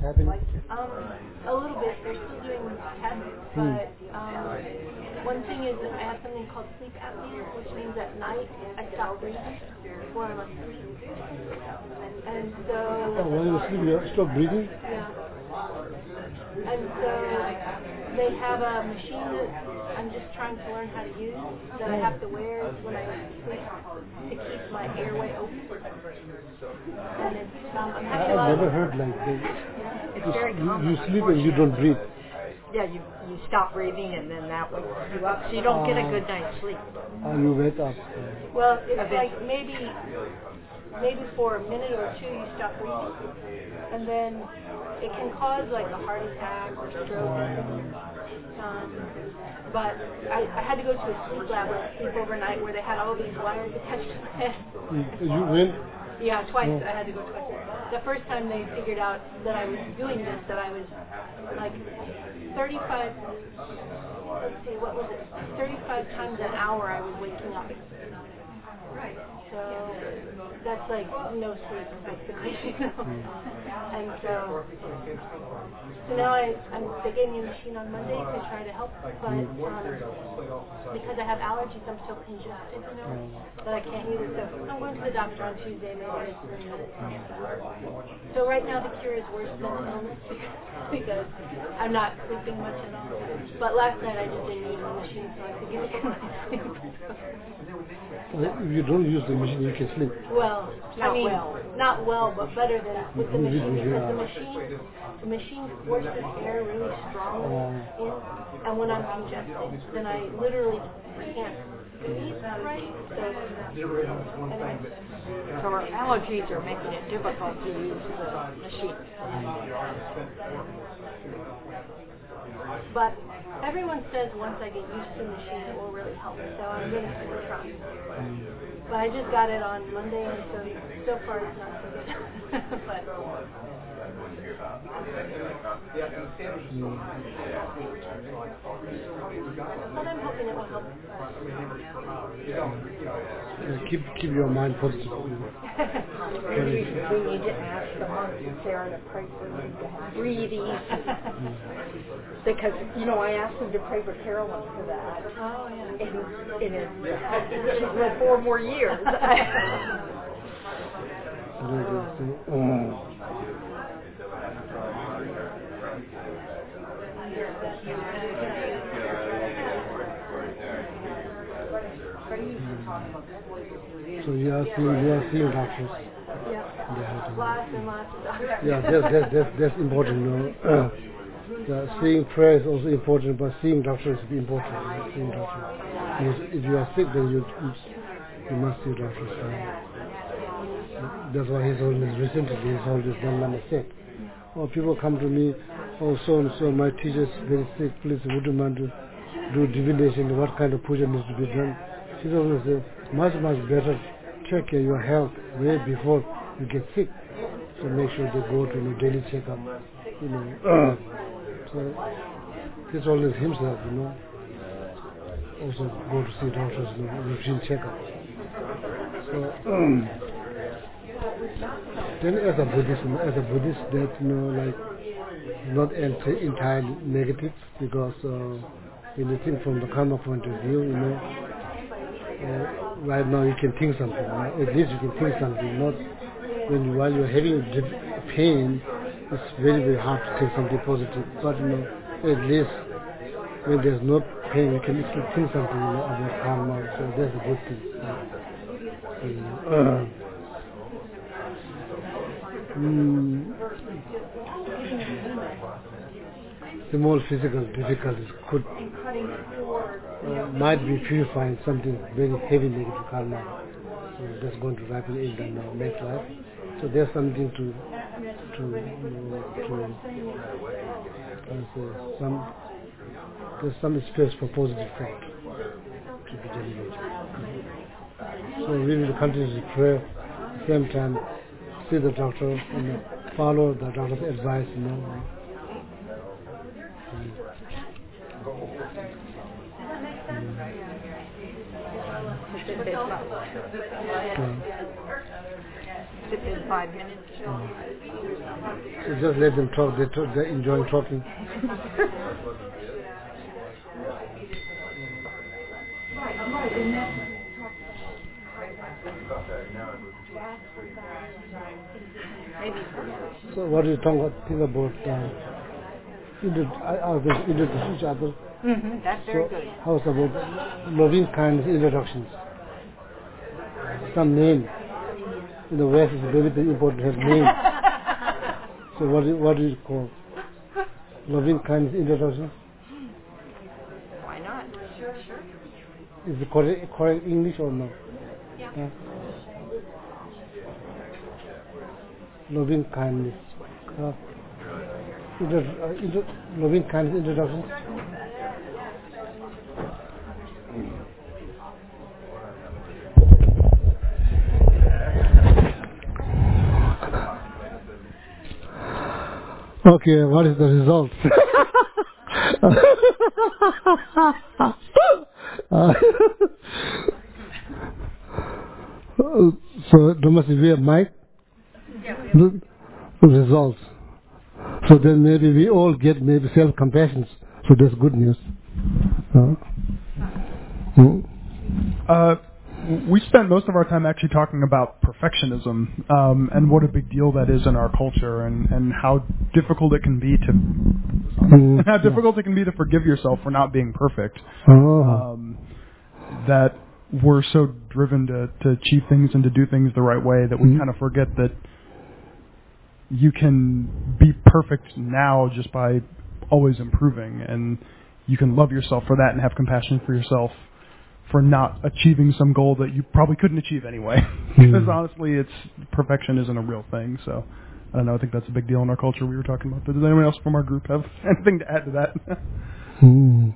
happening? Um, a little bit. They're still doing tests, but um, one thing is that I have something called sleep apnea, which means at night I stop breathing before I'm asleep. And so... Oh, while you sleep, you stop breathing? Yeah. And so they have a machine that I'm just trying to learn how to use that I have to wear when I sleep to keep my airway open. And it's, um, I'm having a lot I've never of... heard like this. It's You, very you, common. you sleep and you don't breathe. Yeah, you you stop breathing and then that wakes you up, so you don't get a good night's sleep. And you wake up. Well, it's like maybe maybe for a minute or two you stop breathing, and then it can cause like a heart attack or stroke. Um, but I, I had to go to a sleep lab or sleep overnight where they had all these wires attached to my head. You went? Yeah, twice. I had to go twice. The first time they figured out that I was doing this, that I was like thirty-five, let's see, what was it? thirty-five times an hour I was waking up. Right. So that's like no sleep, basically. You know? And so, so now I, I'm, they gave me a machine on Monday to try to help, but um, because I have allergies, I'm so congested, you know, that I can't use it. So I'm going to the doctor on Tuesday, maybe it's three minutes. So right now the cure is worse than the illness because I'm not sleeping much at all. But last night I just didn't use the machine, so I could get a good night's sleep. If you don't use the machine, you can sleep. Well, Not I mean, well. not well, but better than with the machine because Yeah. the machine, the machine forces air really strong in, and when I'm congested, then I literally can't breathe right. So, anyway. So our allergies are making it difficult to use the machine. But everyone says once I get used to the machine, it will really help. So I'm going to try. But I just got it on Monday, and so so far it's not so good. But but I'm hoping it will help. Uh, keep keep your mind positive. We need, we need to ask the monks and Sarah to pray for you to have breathe because, you know, I asked them to pray for Carolyn for that. Oh, yeah. And, and it, she's lived four more years. So you are seeing, you are seeing doctors. Yeah. Lots and lots of doctors. Yeah, that's, that's, that's, that's important. You know? uh, yeah, seeing prayer is also important, but seeing doctors is important. You know, seeing doctors. Because if you are sick, then you you must see doctors. Right? That's why he's always recently he's always done Lama said. Oh, people come to me, oh so and so, my teacher's very sick, please would you mind to do divination, what kind of puja needs to be done? She's always say, much, much better check your health way before you get sick. So make sure they go to you know, daily checkup. You know. So he's always himself, you know. Also go to see doctors, you know, routine checkup. So um, then as a Buddhist, as a Buddhist, that you know, like not ent- entirely negative because uh, when you think from the karma point of view, you know, uh, right now you can think something. Right? At least you can think something. Not when you, while you're having dip- pain, it's very very hard to think something positive. But you know, at least when there's no pain, you can still think something you know, about karma. So that's a good thing. Right? Uh, Mm, small physical difficulties could uh, might be purifying something very heavy negative karma. So that's going to ripen in the uh, next life. So there's something to to uh, to uh, say, some there's some space for positive thought to be generated. So we will continue to pray. At the same time, see the doctor and follow the doctor's advice, you know. If it's not, if it's five minutes. So just let them talk. They talk, they're enjoying talking. So what do you talk, think about uh, inter- others introduce each other? Mm-hmm, that's very So good. how's about loving kindness introductions? Some name. In the West, it's very, very important to have name. So what do, what do you call loving kindness introductions? Why not? Sure, sure. Is it correct, correct English or no? Yeah. Huh? Loving kindness. Uh, intro, uh, intro, loving kindness introductions. Okay, what is the result? uh, so there must be a mic. The, the results. So then maybe we all get maybe self-compassion. So that's good news. Uh, hmm. uh, we spent most of our time actually talking about perfectionism um, and what a big deal that is in our culture, and, and how difficult it can be to Mm, how difficult it can be to forgive yourself for not being perfect. Oh. Um, that we're so driven to, to achieve things and to do things the right way that we Mm. kind of forget that you can be perfect now just by always improving, and you can love yourself for that and have compassion for yourself for not achieving some goal that you probably couldn't achieve anyway. Because Mm. honestly, it's perfection isn't a real thing. So I don't know. I think that's a big deal in our culture we were talking about. But does anyone else from our group have anything to add to that? Mm.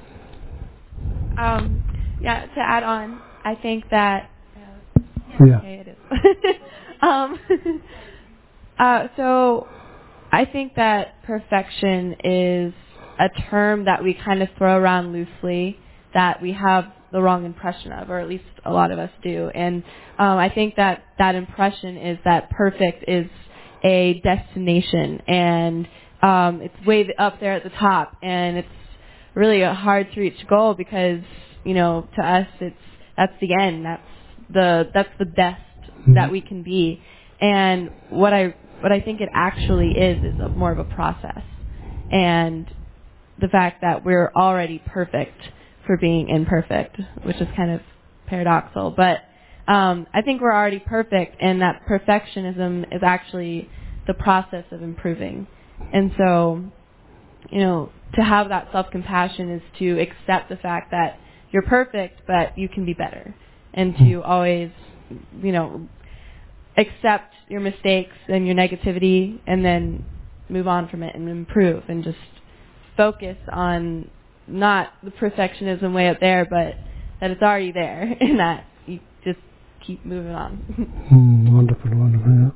Um, yeah, to add on, I think that. Yeah. Okay, it is. um, uh, so I think that perfection is a term that we kind of throw around loosely, that we have the wrong impression of, or at least a lot of us do. And um, I think that that impression is that perfect is a destination, and um, it's way up there at the top, and it's really a hard to reach goal because, you know, to us it's that's the end, that's the that's the best Mm-hmm. that we can be. And what I what I think it actually is is a, more of a process, and the fact that we're already perfect for being imperfect, which is kind of paradoxical, but um, I think we're already perfect, and that perfectionism is actually the process of improving. And so, you know, to have that self-compassion is to accept the fact that you're perfect, but you can be better, and to always, you know, accept your mistakes and your negativity, and then move on from it and improve, and just focus on not the perfectionism way up there, but that it's already there, and that you just keep moving on. Mm, wonderful, wonderful.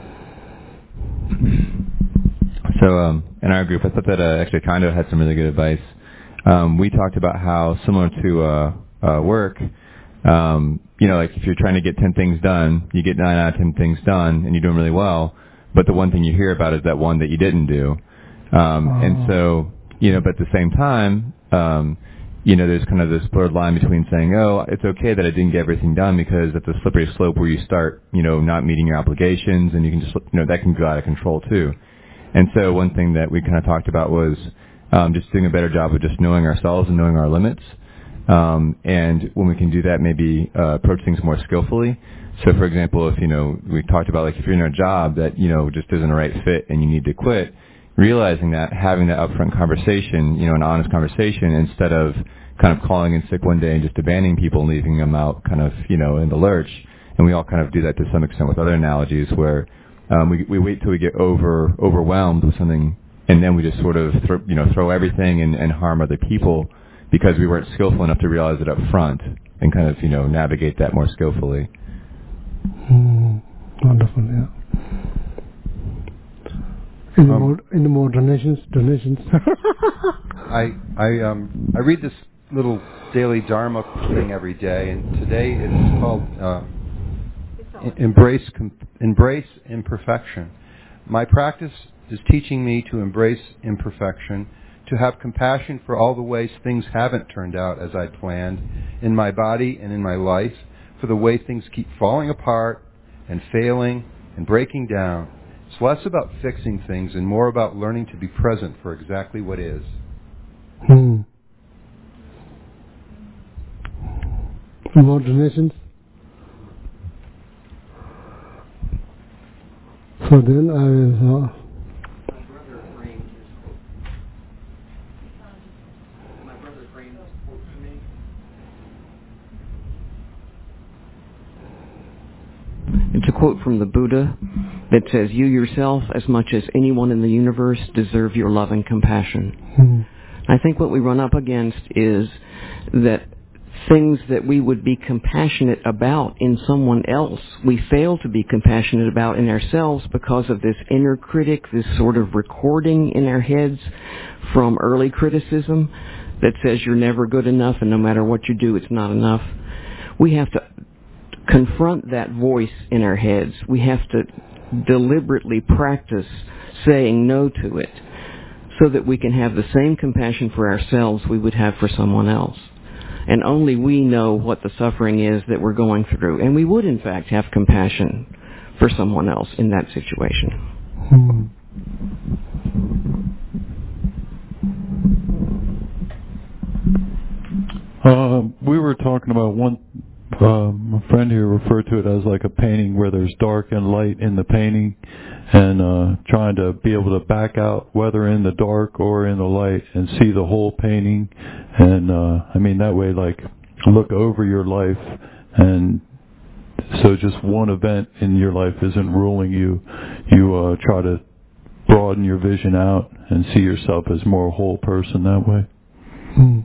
Yeah. So um, in our group, I thought that uh, actually Kondo had some really good advice. Um, we talked about how, similar to uh, uh, work, um, you know, like if you're trying to get ten things done, you get nine out of ten things done, and you're doing really well, but the one thing you hear about is that one that you didn't do. Um, Oh. And so, you know, but at the same time, um, you know, there's kind of this blurred line between saying, oh, it's okay that I didn't get everything done, because it's a slippery slope where you start, you know, not meeting your obligations, and you can just, you know, that can go out of control too. And so one thing that we kind of talked about was um, just doing a better job of just knowing ourselves and knowing our limits. Um, and when we can do that, maybe uh, approach things more skillfully. So, for example, if, you know, we talked about, like, if you're in a job that, you know, just isn't a right fit and you need to quit, realizing that, having that upfront conversation, you know, an honest conversation, instead of kind of calling in sick one day and just abandoning people and leaving them out kind of, you know, in the lurch. And we all kind of do that to some extent with other analogies, where um, we, we wait till we get over overwhelmed with something, and then we just sort of, throw, you know, throw everything and, and harm other people, because we weren't skillful enough to realize it up front and kind of, you know, navigate that more skillfully. Mm, wonderful, yeah. Any Um, more, any more donations? Donations. I I um I read this little daily Dharma thing every day, and today it's called uh, embrace com- embrace imperfection. My practice is teaching me to embrace imperfection, to have compassion for all the ways things haven't turned out as I planned in my body and in my life, for the way things keep falling apart and failing and breaking down. It's less about fixing things and more about learning to be present for exactly what is. Hmm. More donations? So then I will... Uh, It's a quote from the Buddha that says, "You yourself, as much as anyone in the universe, deserve your love and compassion." Mm-hmm. I think what we run up against is that things that we would be compassionate about in someone else, we fail to be compassionate about in ourselves because of this inner critic, this sort of recording in our heads from early criticism that says you're never good enough and no matter what you do, it's not enough. We have to confront that voice in our heads. We have to deliberately practice saying no to it so that we can have the same compassion for ourselves we would have for someone else. And only we know what the suffering is that we're going through. And we would, in fact, have compassion for someone else in that situation. Hmm. Uh, we were talking about one, um, a friend here referred to it as like a painting where there's dark and light in the painting, and uh, trying to be able to back out whether in the dark or in the light and see the whole painting. And uh, I mean, that way, like, look over your life, and so just one event in your life isn't ruling you. You uh, try to broaden your vision out and see yourself as more a whole person that way. Hmm.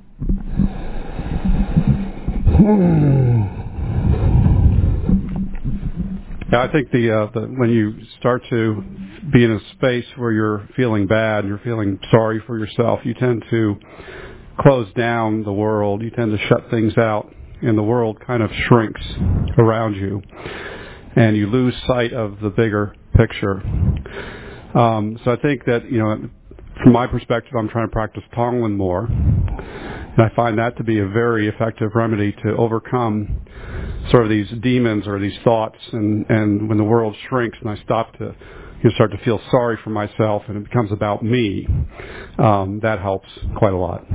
Yeah, I think the, uh, the when you start to be in a space where you're feeling bad, you're feeling sorry for yourself, you tend to close down the world. You tend to shut things out, and the world kind of shrinks around you, and you lose sight of the bigger picture. Um, so I think that, you know, from my perspective, I'm trying to practice Tonglen more. And I find that to be a very effective remedy to overcome sort of these demons or these thoughts. And, and when the world shrinks and I stop to, you know, start to feel sorry for myself and it becomes about me, um, that helps quite a lot.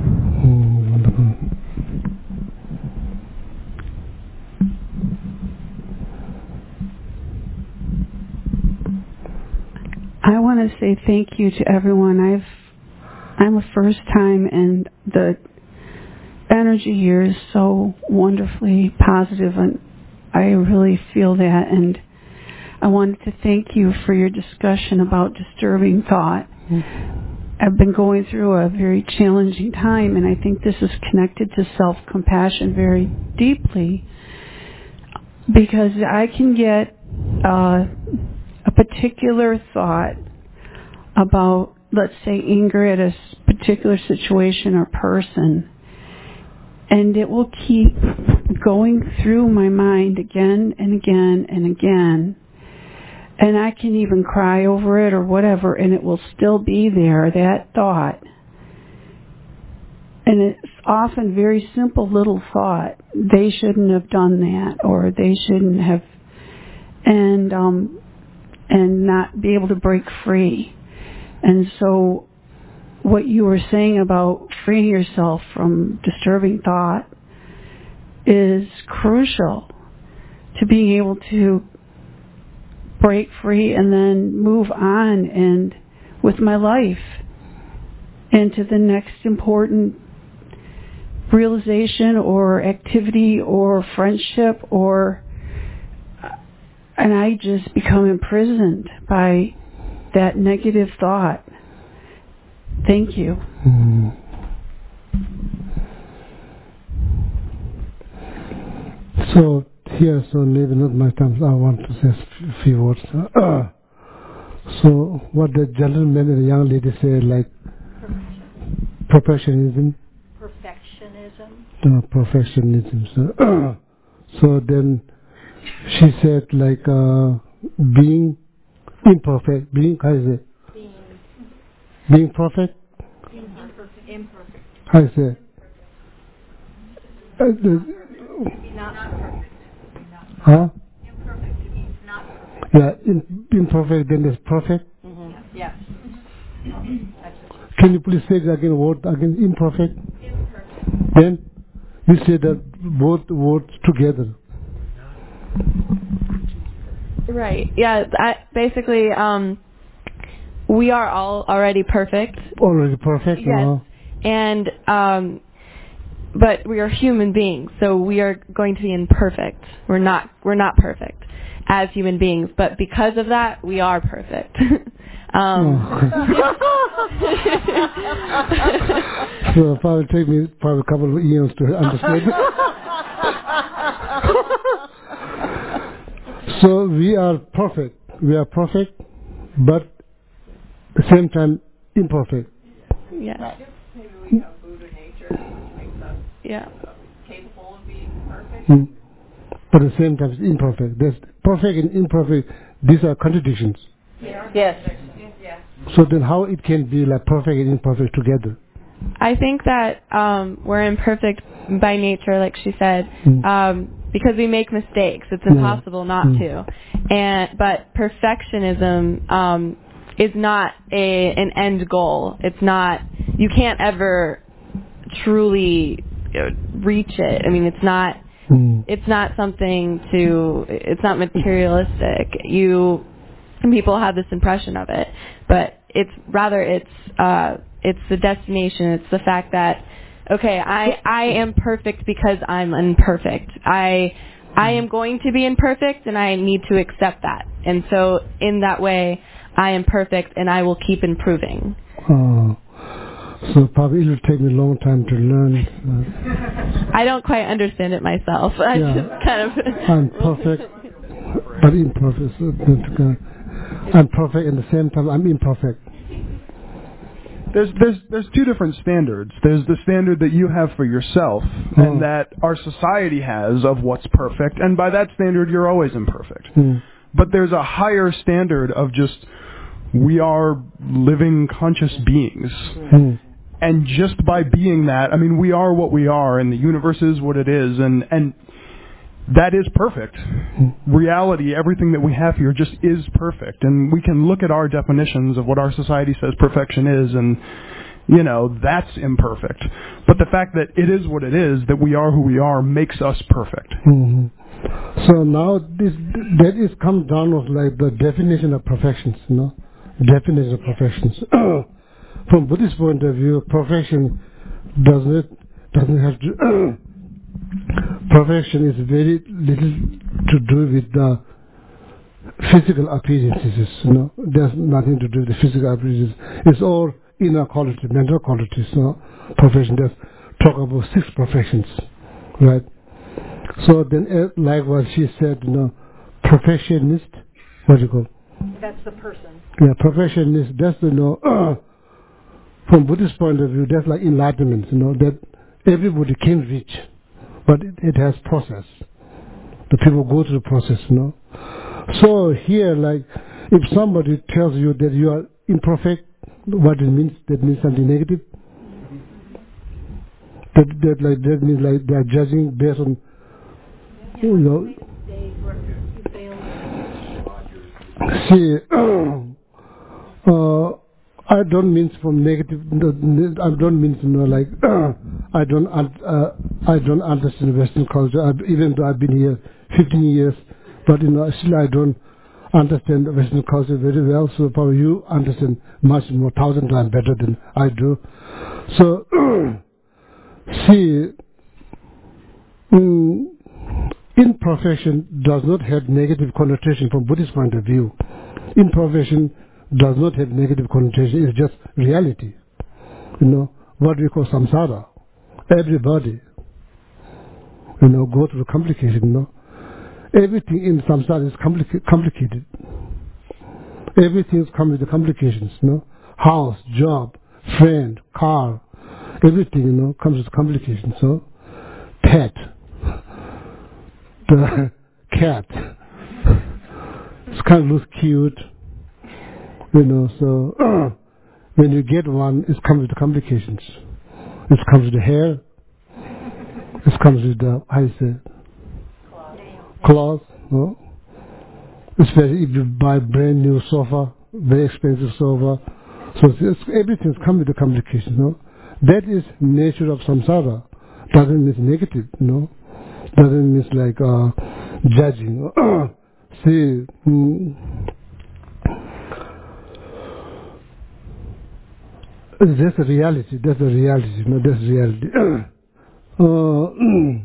I want to say thank you to everyone. I've I'm a first time, and the energy here is so wonderfully positive, and I really feel that. And I wanted to thank you for your discussion about disturbing thought. Mm-hmm. I've been going through a very challenging time, and I think this is connected to self-compassion very deeply, because I can get uh, a particular thought about, let's say, anger at a particular situation or person, and it will keep going through my mind again and again and again, and I can even cry over it or whatever, and it will still be there, that thought. And it's often very simple little thought. They shouldn't have done that, or they shouldn't have, and um, and not be able to break free. And so what you were saying about freeing yourself from disturbing thought is crucial to being able to break free and then move on and with my life into the next important realization or activity or friendship, or and I just become imprisoned by that negative thought. Thank you. Mm-hmm. So here, so maybe not my time. I want to say a few words. Uh, so what the gentleman and the young lady say, like perfectionism. Perfectionism. uh, perfectionism. So, so then she said like uh, being imperfect, being how is it? Being, being perfect. Being imperfect. Imperfect. How is it? Uh, the, not perfect. Huh? Imperfect means not perfect. Yeah, in, imperfect then there's perfect. Mm-hmm. Yes. Can you please say it again? Word again? Imperfect. Imperfect. Then you say that both words together. Right. Yeah. I, basically, um, we are all already perfect. Already perfect. Yes. Uh-huh. And um, but we are human beings, so we are going to be imperfect. We're not. We're not perfect as human beings, but because of that, we are perfect. um, oh. So probably take me probably a couple of eons to understand. So we are perfect. We are perfect, but at the same time imperfect. Yeah. Maybe we have Buddha nature, which makes us yeah. capable of being perfect. Mm. But at the same time, it's imperfect. There's perfect and imperfect. These are contradictions. Yes. Yes. So then, how it can be like perfect and imperfect together? I think that um, we're imperfect by nature, like she said, mm. um, because we make mistakes. It's impossible yeah. not mm. to. And but perfectionism um, is not a an end goal. It's not. You can't ever truly reach it. I mean, it's not. Mm. It's not something to. It's not materialistic. You people have this impression of it, but it's rather it's uh, it's the destination. It's the fact that okay, I I am perfect because I'm imperfect. I I am going to be imperfect, and I need to accept that. And so in that way, I am perfect, and I will keep improving. Oh. So probably it will take me a long time to learn. Uh, I don't quite understand it myself. I yeah. just kind of. I'm perfect, but imperfect. So I'm perfect, and at the same time I'm imperfect. There's there's there's two different standards. There's the standard that you have for yourself, oh. and that our society has of what's perfect, and by that standard you're always imperfect. Mm. But there's a higher standard of just we are living conscious beings. Mm. And just by being that, I mean, we are what we are, and the universe is what it is, and, and that is perfect. Mm. Reality, everything that we have here just is perfect. And we can look at our definitions of what our society says perfection is, and, you know, that's imperfect. But the fact that it is what it is, that we are who we are, makes us perfect. Mm-hmm. So now this that is come down of like the definition of perfections, you know, definition of perfections. From Buddhist point of view, perfection doesn't doesn't have to. Perfection is very little to do with the physical appearances. You know, there's nothing to do with the physical appearances. It's all inner quality, mental qualities. You know, perfection. There's talk about six perfections, right? So then, uh, like what she said, you know, perfectionist. What do you call? That's the person. Yeah, perfectionist. That's the you know. Uh, From Buddhist point of view, that's like enlightenment, you know, that everybody can reach, but it, it has process. The people go through the process, you know. So here, like, if somebody tells you that you are imperfect, what it means, that means something negative. That, that like that means like they are judging based on, you know. See, uh, I don't mean from negative. I don't mean you know like I don't uh, I don't understand Western culture. I, even though I've been here fifteen years, but you know still I don't understand Western culture very well. So probably you understand much more, thousand times better than I do. So see, mm, imperfection does not have negative connotation from Buddhist point of view. Imperfection does not have negative connotation. It's just reality. You know, what we call samsara. Everybody, you know, go through complication, you know. Everything in samsara is complica- complicated. Everything comes with the complications, you know. House, job, friend, car, everything, you know, comes with complications. So, pet, the cat. It's kind of looks cute, you know. So when you get one, it comes with the complications. It comes with the hair. It comes with the, how you say, claws. No? Especially if you buy brand new sofa, very expensive sofa. So it's, everything's come with the complications. No? That is nature of samsara. Doesn't mean negative. No, doesn't mean like uh, judging. See. Mm, That's the reality. That's the reality. No, that's reality. uh,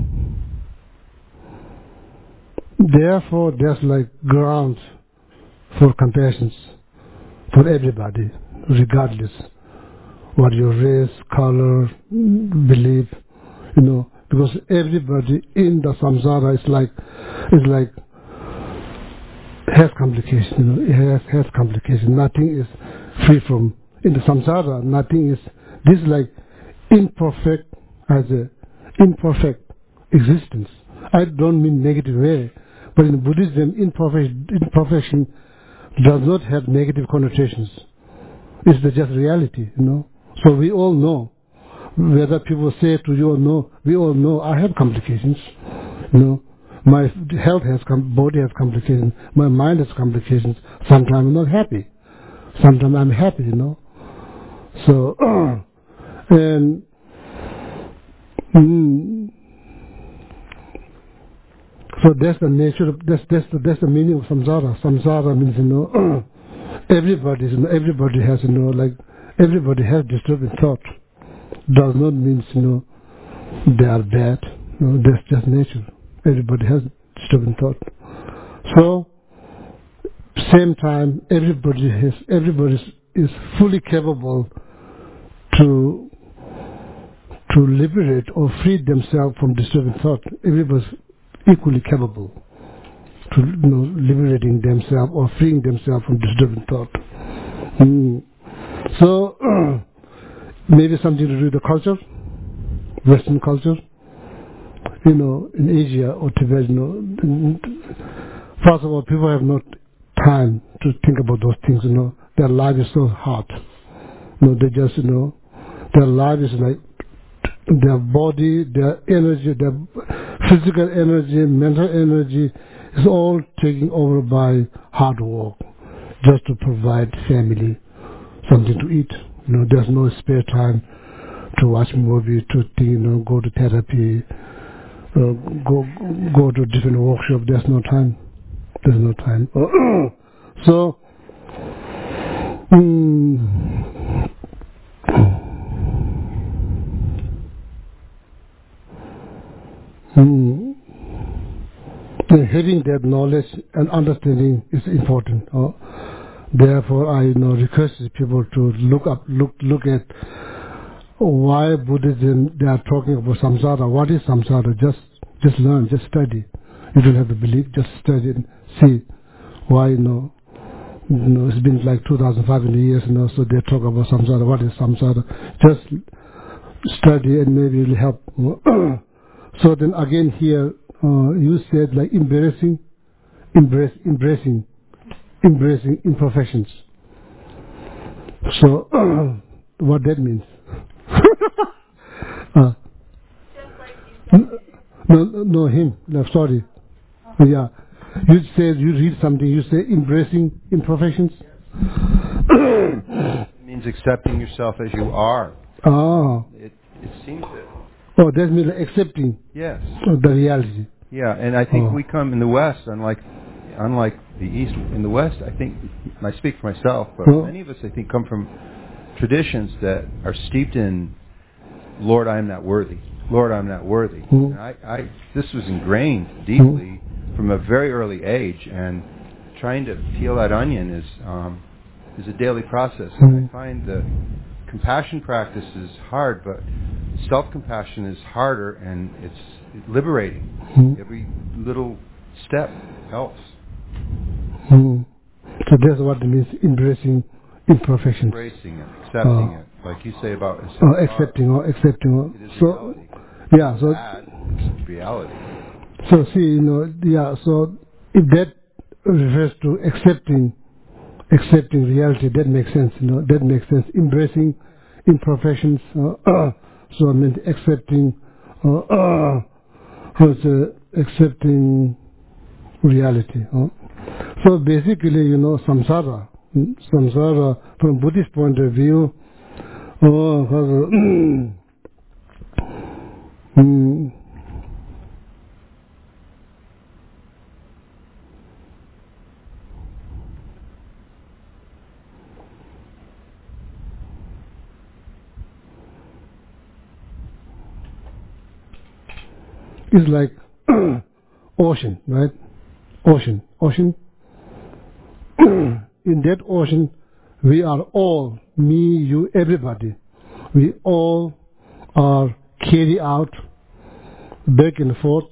therefore, there's like grounds for compassion for everybody, regardless what your race, color, belief, you know, because everybody in the samsara is like is like has complication. You know, it has has complication. Nothing is free from. In the samsara, nothing is, this is like imperfect, as a imperfect existence. I don't mean negative way, but in Buddhism, imperfect, imperfection does not have negative connotations. It's the just reality, you know. So we all know, whether people say to you or no, we all know I have complications, you know. My health has, com- body has complications, my mind has complications. Sometimes I'm not happy, sometimes I'm happy, you know. So, uh, and mm, so that's the nature of that's that's the that's the meaning of samsara. Samsara means, you know, everybody you know, everybody has, you know, like everybody has disturbing thought. Does not mean, you know, they are bad. You know, that's just nature. Everybody has disturbing thought. So, same time, everybody has everybody is fully capable to to liberate or free themselves from disturbing thought. Everybody's equally capable to, you know, liberating themselves or freeing themselves from disturbing thought. Mm. So uh, maybe something to do with the culture, Western culture. You know, in Asia or Tibet, you know, first of all, people have not time to think about those things. You know, their life is so hard. You know, they just, you know, their life is like their body, their energy, their physical energy, mental energy is all taken over by hard work, just to provide family something to eat. You know, there's no spare time to watch movie, to think, you know, go to therapy, uh, go go to different workshop. There's no time. There's no time. So. Mm, mm, having that knowledge and understanding is important. Uh, therefore, I you know, request people to look up, look, look at why Buddhism. They are talking about samsara. What is samsara? Just, just learn, just study. You don't have to believe. Just study and see why. You know. You know, it's been like two thousand five hundred years now, so they talk about samsara. What is samsara? Just study and maybe it'll help. So then again here, uh, you said like embracing, embrace, embracing, embracing imperfections. So what that means? uh, no, no, him. No, sorry. Yeah. You said, you read something, you say embracing imperfections? It means accepting yourself as you are. Ah. It, it seems that... Oh, that means accepting. Yes. The reality. Yeah, and I think oh. we come in the West, unlike unlike the East, in the West, I think, I speak for myself, but oh. many of us, I think, come from traditions that are steeped in, Lord, I am not worthy. Lord, I'm not worthy. Mm. And I, I, this was ingrained deeply mm. from a very early age, and trying to peel that onion is um, is a daily process. Mm. And I find the compassion practice is hard, but self-compassion is harder, and it's liberating. Mm. Every little step helps. Mm. So that's what it means, embracing imperfections. Embracing it, accepting uh, it, like you say about uh, accepting or accepting. Or, it is so, reality. yeah. So. Bad. reality. So see, you know, yeah. So if that refers to accepting, accepting reality, that makes sense. You know, that makes sense. Embracing imperfections. Uh, uh, so I mean, accepting. Uh, uh, how's uh, accepting reality? Huh? So basically, you know, samsara. Samsara, from Buddhist point of view, oh, mm, mm, it's like ocean, right? Ocean, ocean. In that ocean, we are all, me, you, everybody. We all are carried out back and forth.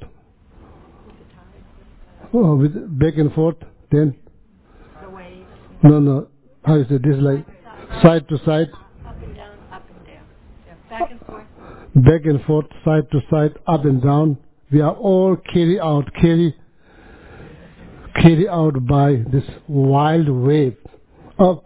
Oh, with back and forth, then. The waves. No, no. How is it? This is like side to side. Up and down, up and down. Yeah. Back and forth. Back and forth, side to side, up and down. We are all carried out, carried, carried out by this wild wave of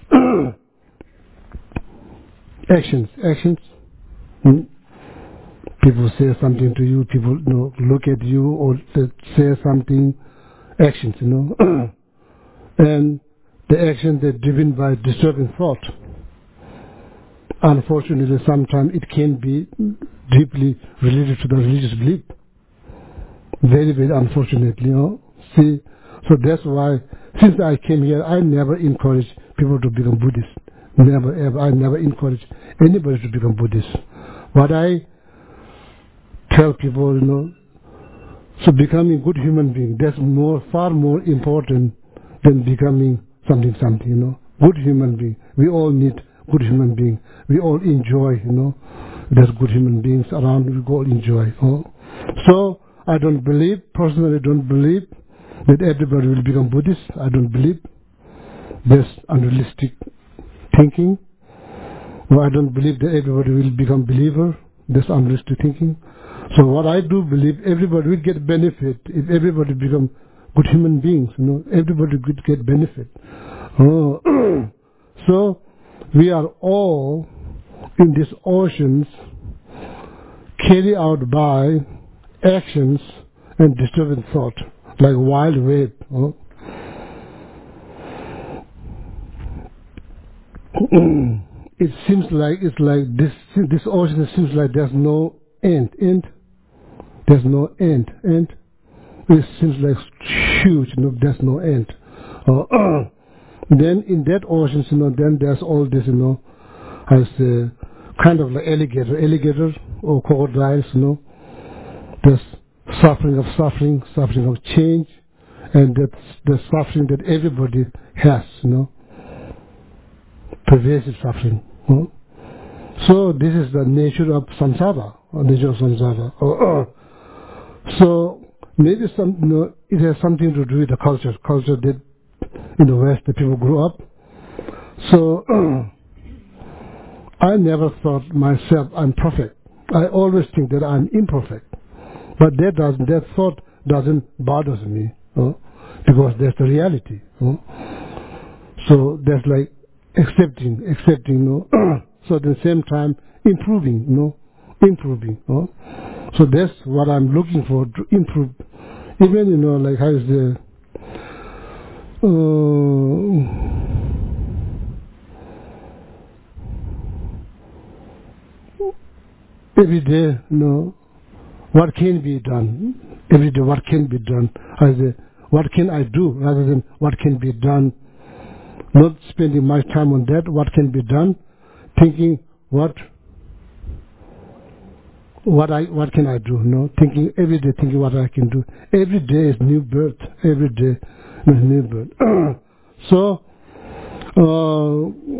actions, actions. Hmm? People say something to you, people you know, look at you or say something, actions, you know. And the actions are driven by disturbing thought. Unfortunately, sometimes it can be deeply related to the religious belief. Very, very unfortunately, you know. See, so that's why, since I came here, I never encourage people to become Buddhist. Never, ever. I never encourage anybody to become Buddhist. What I tell people, you know, so becoming a good human being, that's more, far more important than becoming something, something, you know. Good human being. We all need good human being. We all enjoy, you know. There's good human beings around, we all enjoy. You know? So, I don't believe, personally don't believe that everybody will become Buddhist. I don't believe. That's unrealistic thinking. No, I don't believe that everybody will become believer. That's unrealistic thinking. So what I do believe, everybody will get benefit if everybody become good human beings. You know, everybody could get benefit. Oh. So we are all in these oceans carried out by actions and disturbing thought, like wild wave. Oh. It seems like it's like this. This ocean seems like there's no end. End. There's no end. End. It seems like huge. You know, there's no end. Uh, then in that ocean, you know, then there's all this, you know, as a kind of like alligator, alligator or crocodiles, you know. There's suffering of suffering, suffering of change, and that's the suffering that everybody has, you know. Pervasive suffering. You know? So this is the nature of samsara, or nature of samsara. Uh, uh. So maybe some, you know, it has something to do with the culture, culture that in the West the people grew up. So uh, I never thought myself I'm perfect. I always think that I'm imperfect. But that doesn't, that thought doesn't bother me, uh, because that's the reality. Uh. So that's like accepting, accepting, you know. So at the same time, improving, you know, improving. You know? So that's what I'm looking for, to improve. Even, you know, like how is the, uh, every day, you know, what can be done? Every day, what can be done? As a, what can I do, rather than what can be done? Not spending much time on that, what can be done, thinking what what I what can I do, no? Thinking every day, thinking what I can do. Every day is new birth, every day is new birth. So uh,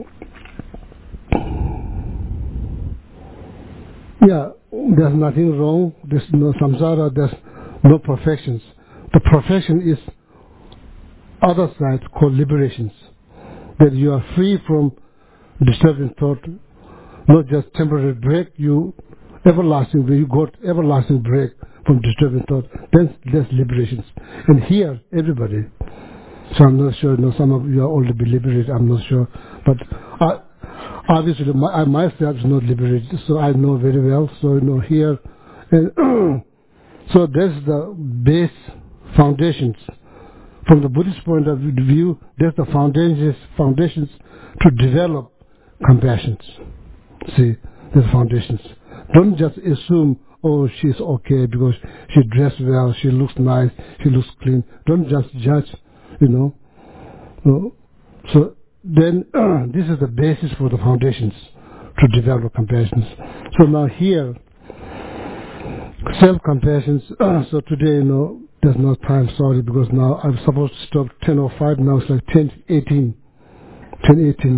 yeah, there's nothing wrong, there's no samsara, there's no perfections. The perfection is other side called liberations. That you are free from disturbing thought, not just temporary break, you everlasting, when you got everlasting break from disturbing thought, then there's liberations. And here, everybody, so I'm not sure, you know, some of you are already be liberated, I'm not sure, but I, obviously my, I myself is not liberated, so I know very well, so you know, here, and so that's the base foundations. From the Buddhist point of view, that's the foundations, foundations to develop compassions. See, there's foundations. Don't just assume, oh, she's okay because she dressed well, she looks nice, she looks clean. Don't just judge, you know. No. So then this is the basis for the foundations to develop compassions. So now here, self-compassions, so today, you know, there's no time, sorry, because now I'm supposed to stop ten oh five, now it's like ten eighteen. ten eighteen.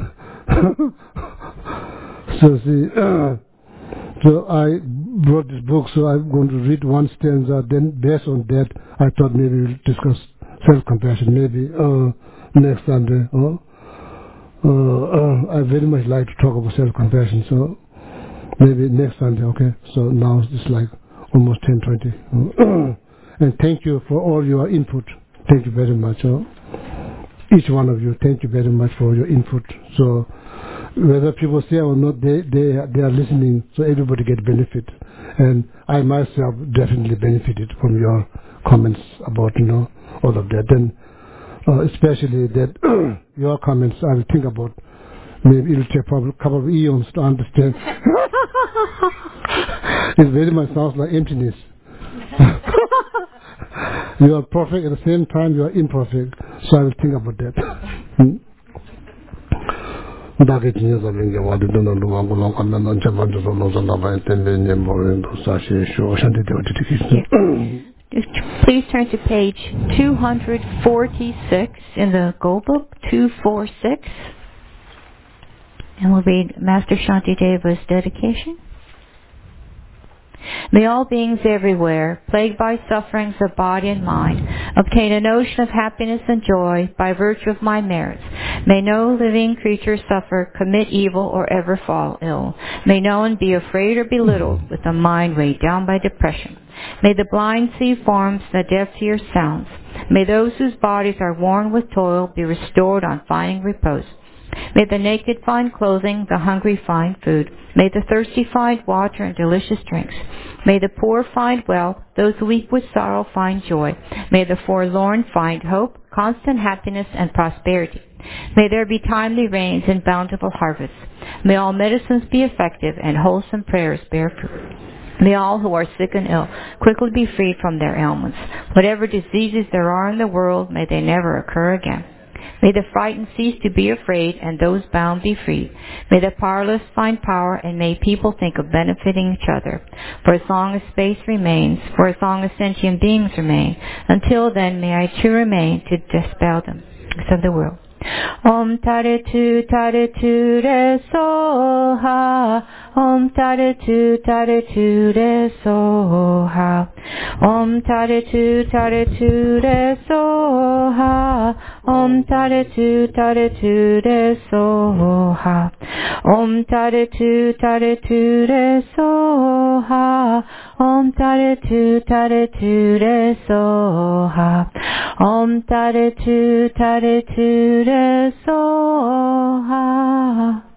So see, uh, so I brought this book, so I'm going to read one stanza, then based on that, I thought maybe we'll discuss self-compassion, maybe uh, next Sunday. Uh, uh, uh, I very much like to talk about self-compassion, so maybe next Sunday, okay? So now it's like almost ten twenty. And thank you for all your input. Thank you very much. Uh, each one of you, thank you very much for your input. So whether people say or not, they, they, they are listening, so everybody get benefit. And I myself definitely benefited from your comments about, you know, all of that. And uh, especially that your comments, I will think about, maybe it will take probably a couple of eons to understand. It very much sounds like emptiness. You are perfect, at the same time you are imperfect. So I will think about that. Hmm? Please turn to page two forty-six in the Gold Book, two forty-six. And we'll read Master Shantideva's dedication. May all beings everywhere, plagued by sufferings of body and mind, obtain a notion of happiness and joy by virtue of my merits. May no living creature suffer, commit evil, or ever fall ill. May no one be afraid or belittled with a mind weighed down by depression. May the blind see forms, the deaf hear sounds. May those whose bodies are worn with toil be restored on finding repose. May the naked find clothing, the hungry find food. May the thirsty find water and delicious drinks. May the poor find wealth, those who weep with sorrow find joy. May the forlorn find hope, constant happiness, and prosperity. May there be timely rains and bountiful harvests. May all medicines be effective and wholesome prayers bear fruit. May all who are sick and ill quickly be freed from their ailments. Whatever diseases there are in the world, may they never occur again. May the frightened cease to be afraid, and those bound be free. May the powerless find power, and may people think of benefiting each other. For as long as space remains, for as long as sentient beings remain, until then may I too remain to dispel them. Of the world. Om Tare Tu Tare Tu Re Soha. Om Tare Tu Tare Tu Re Soha. Om Tare Tu Tare Tu Re Soha. Om Tare Tu Tare Tu Re Soha. Om Tare Tu Tare Tu Re Soha. Om Tare Tu Tare Tu Re Soha. Om Tare Tu Tare Tu Re Soha.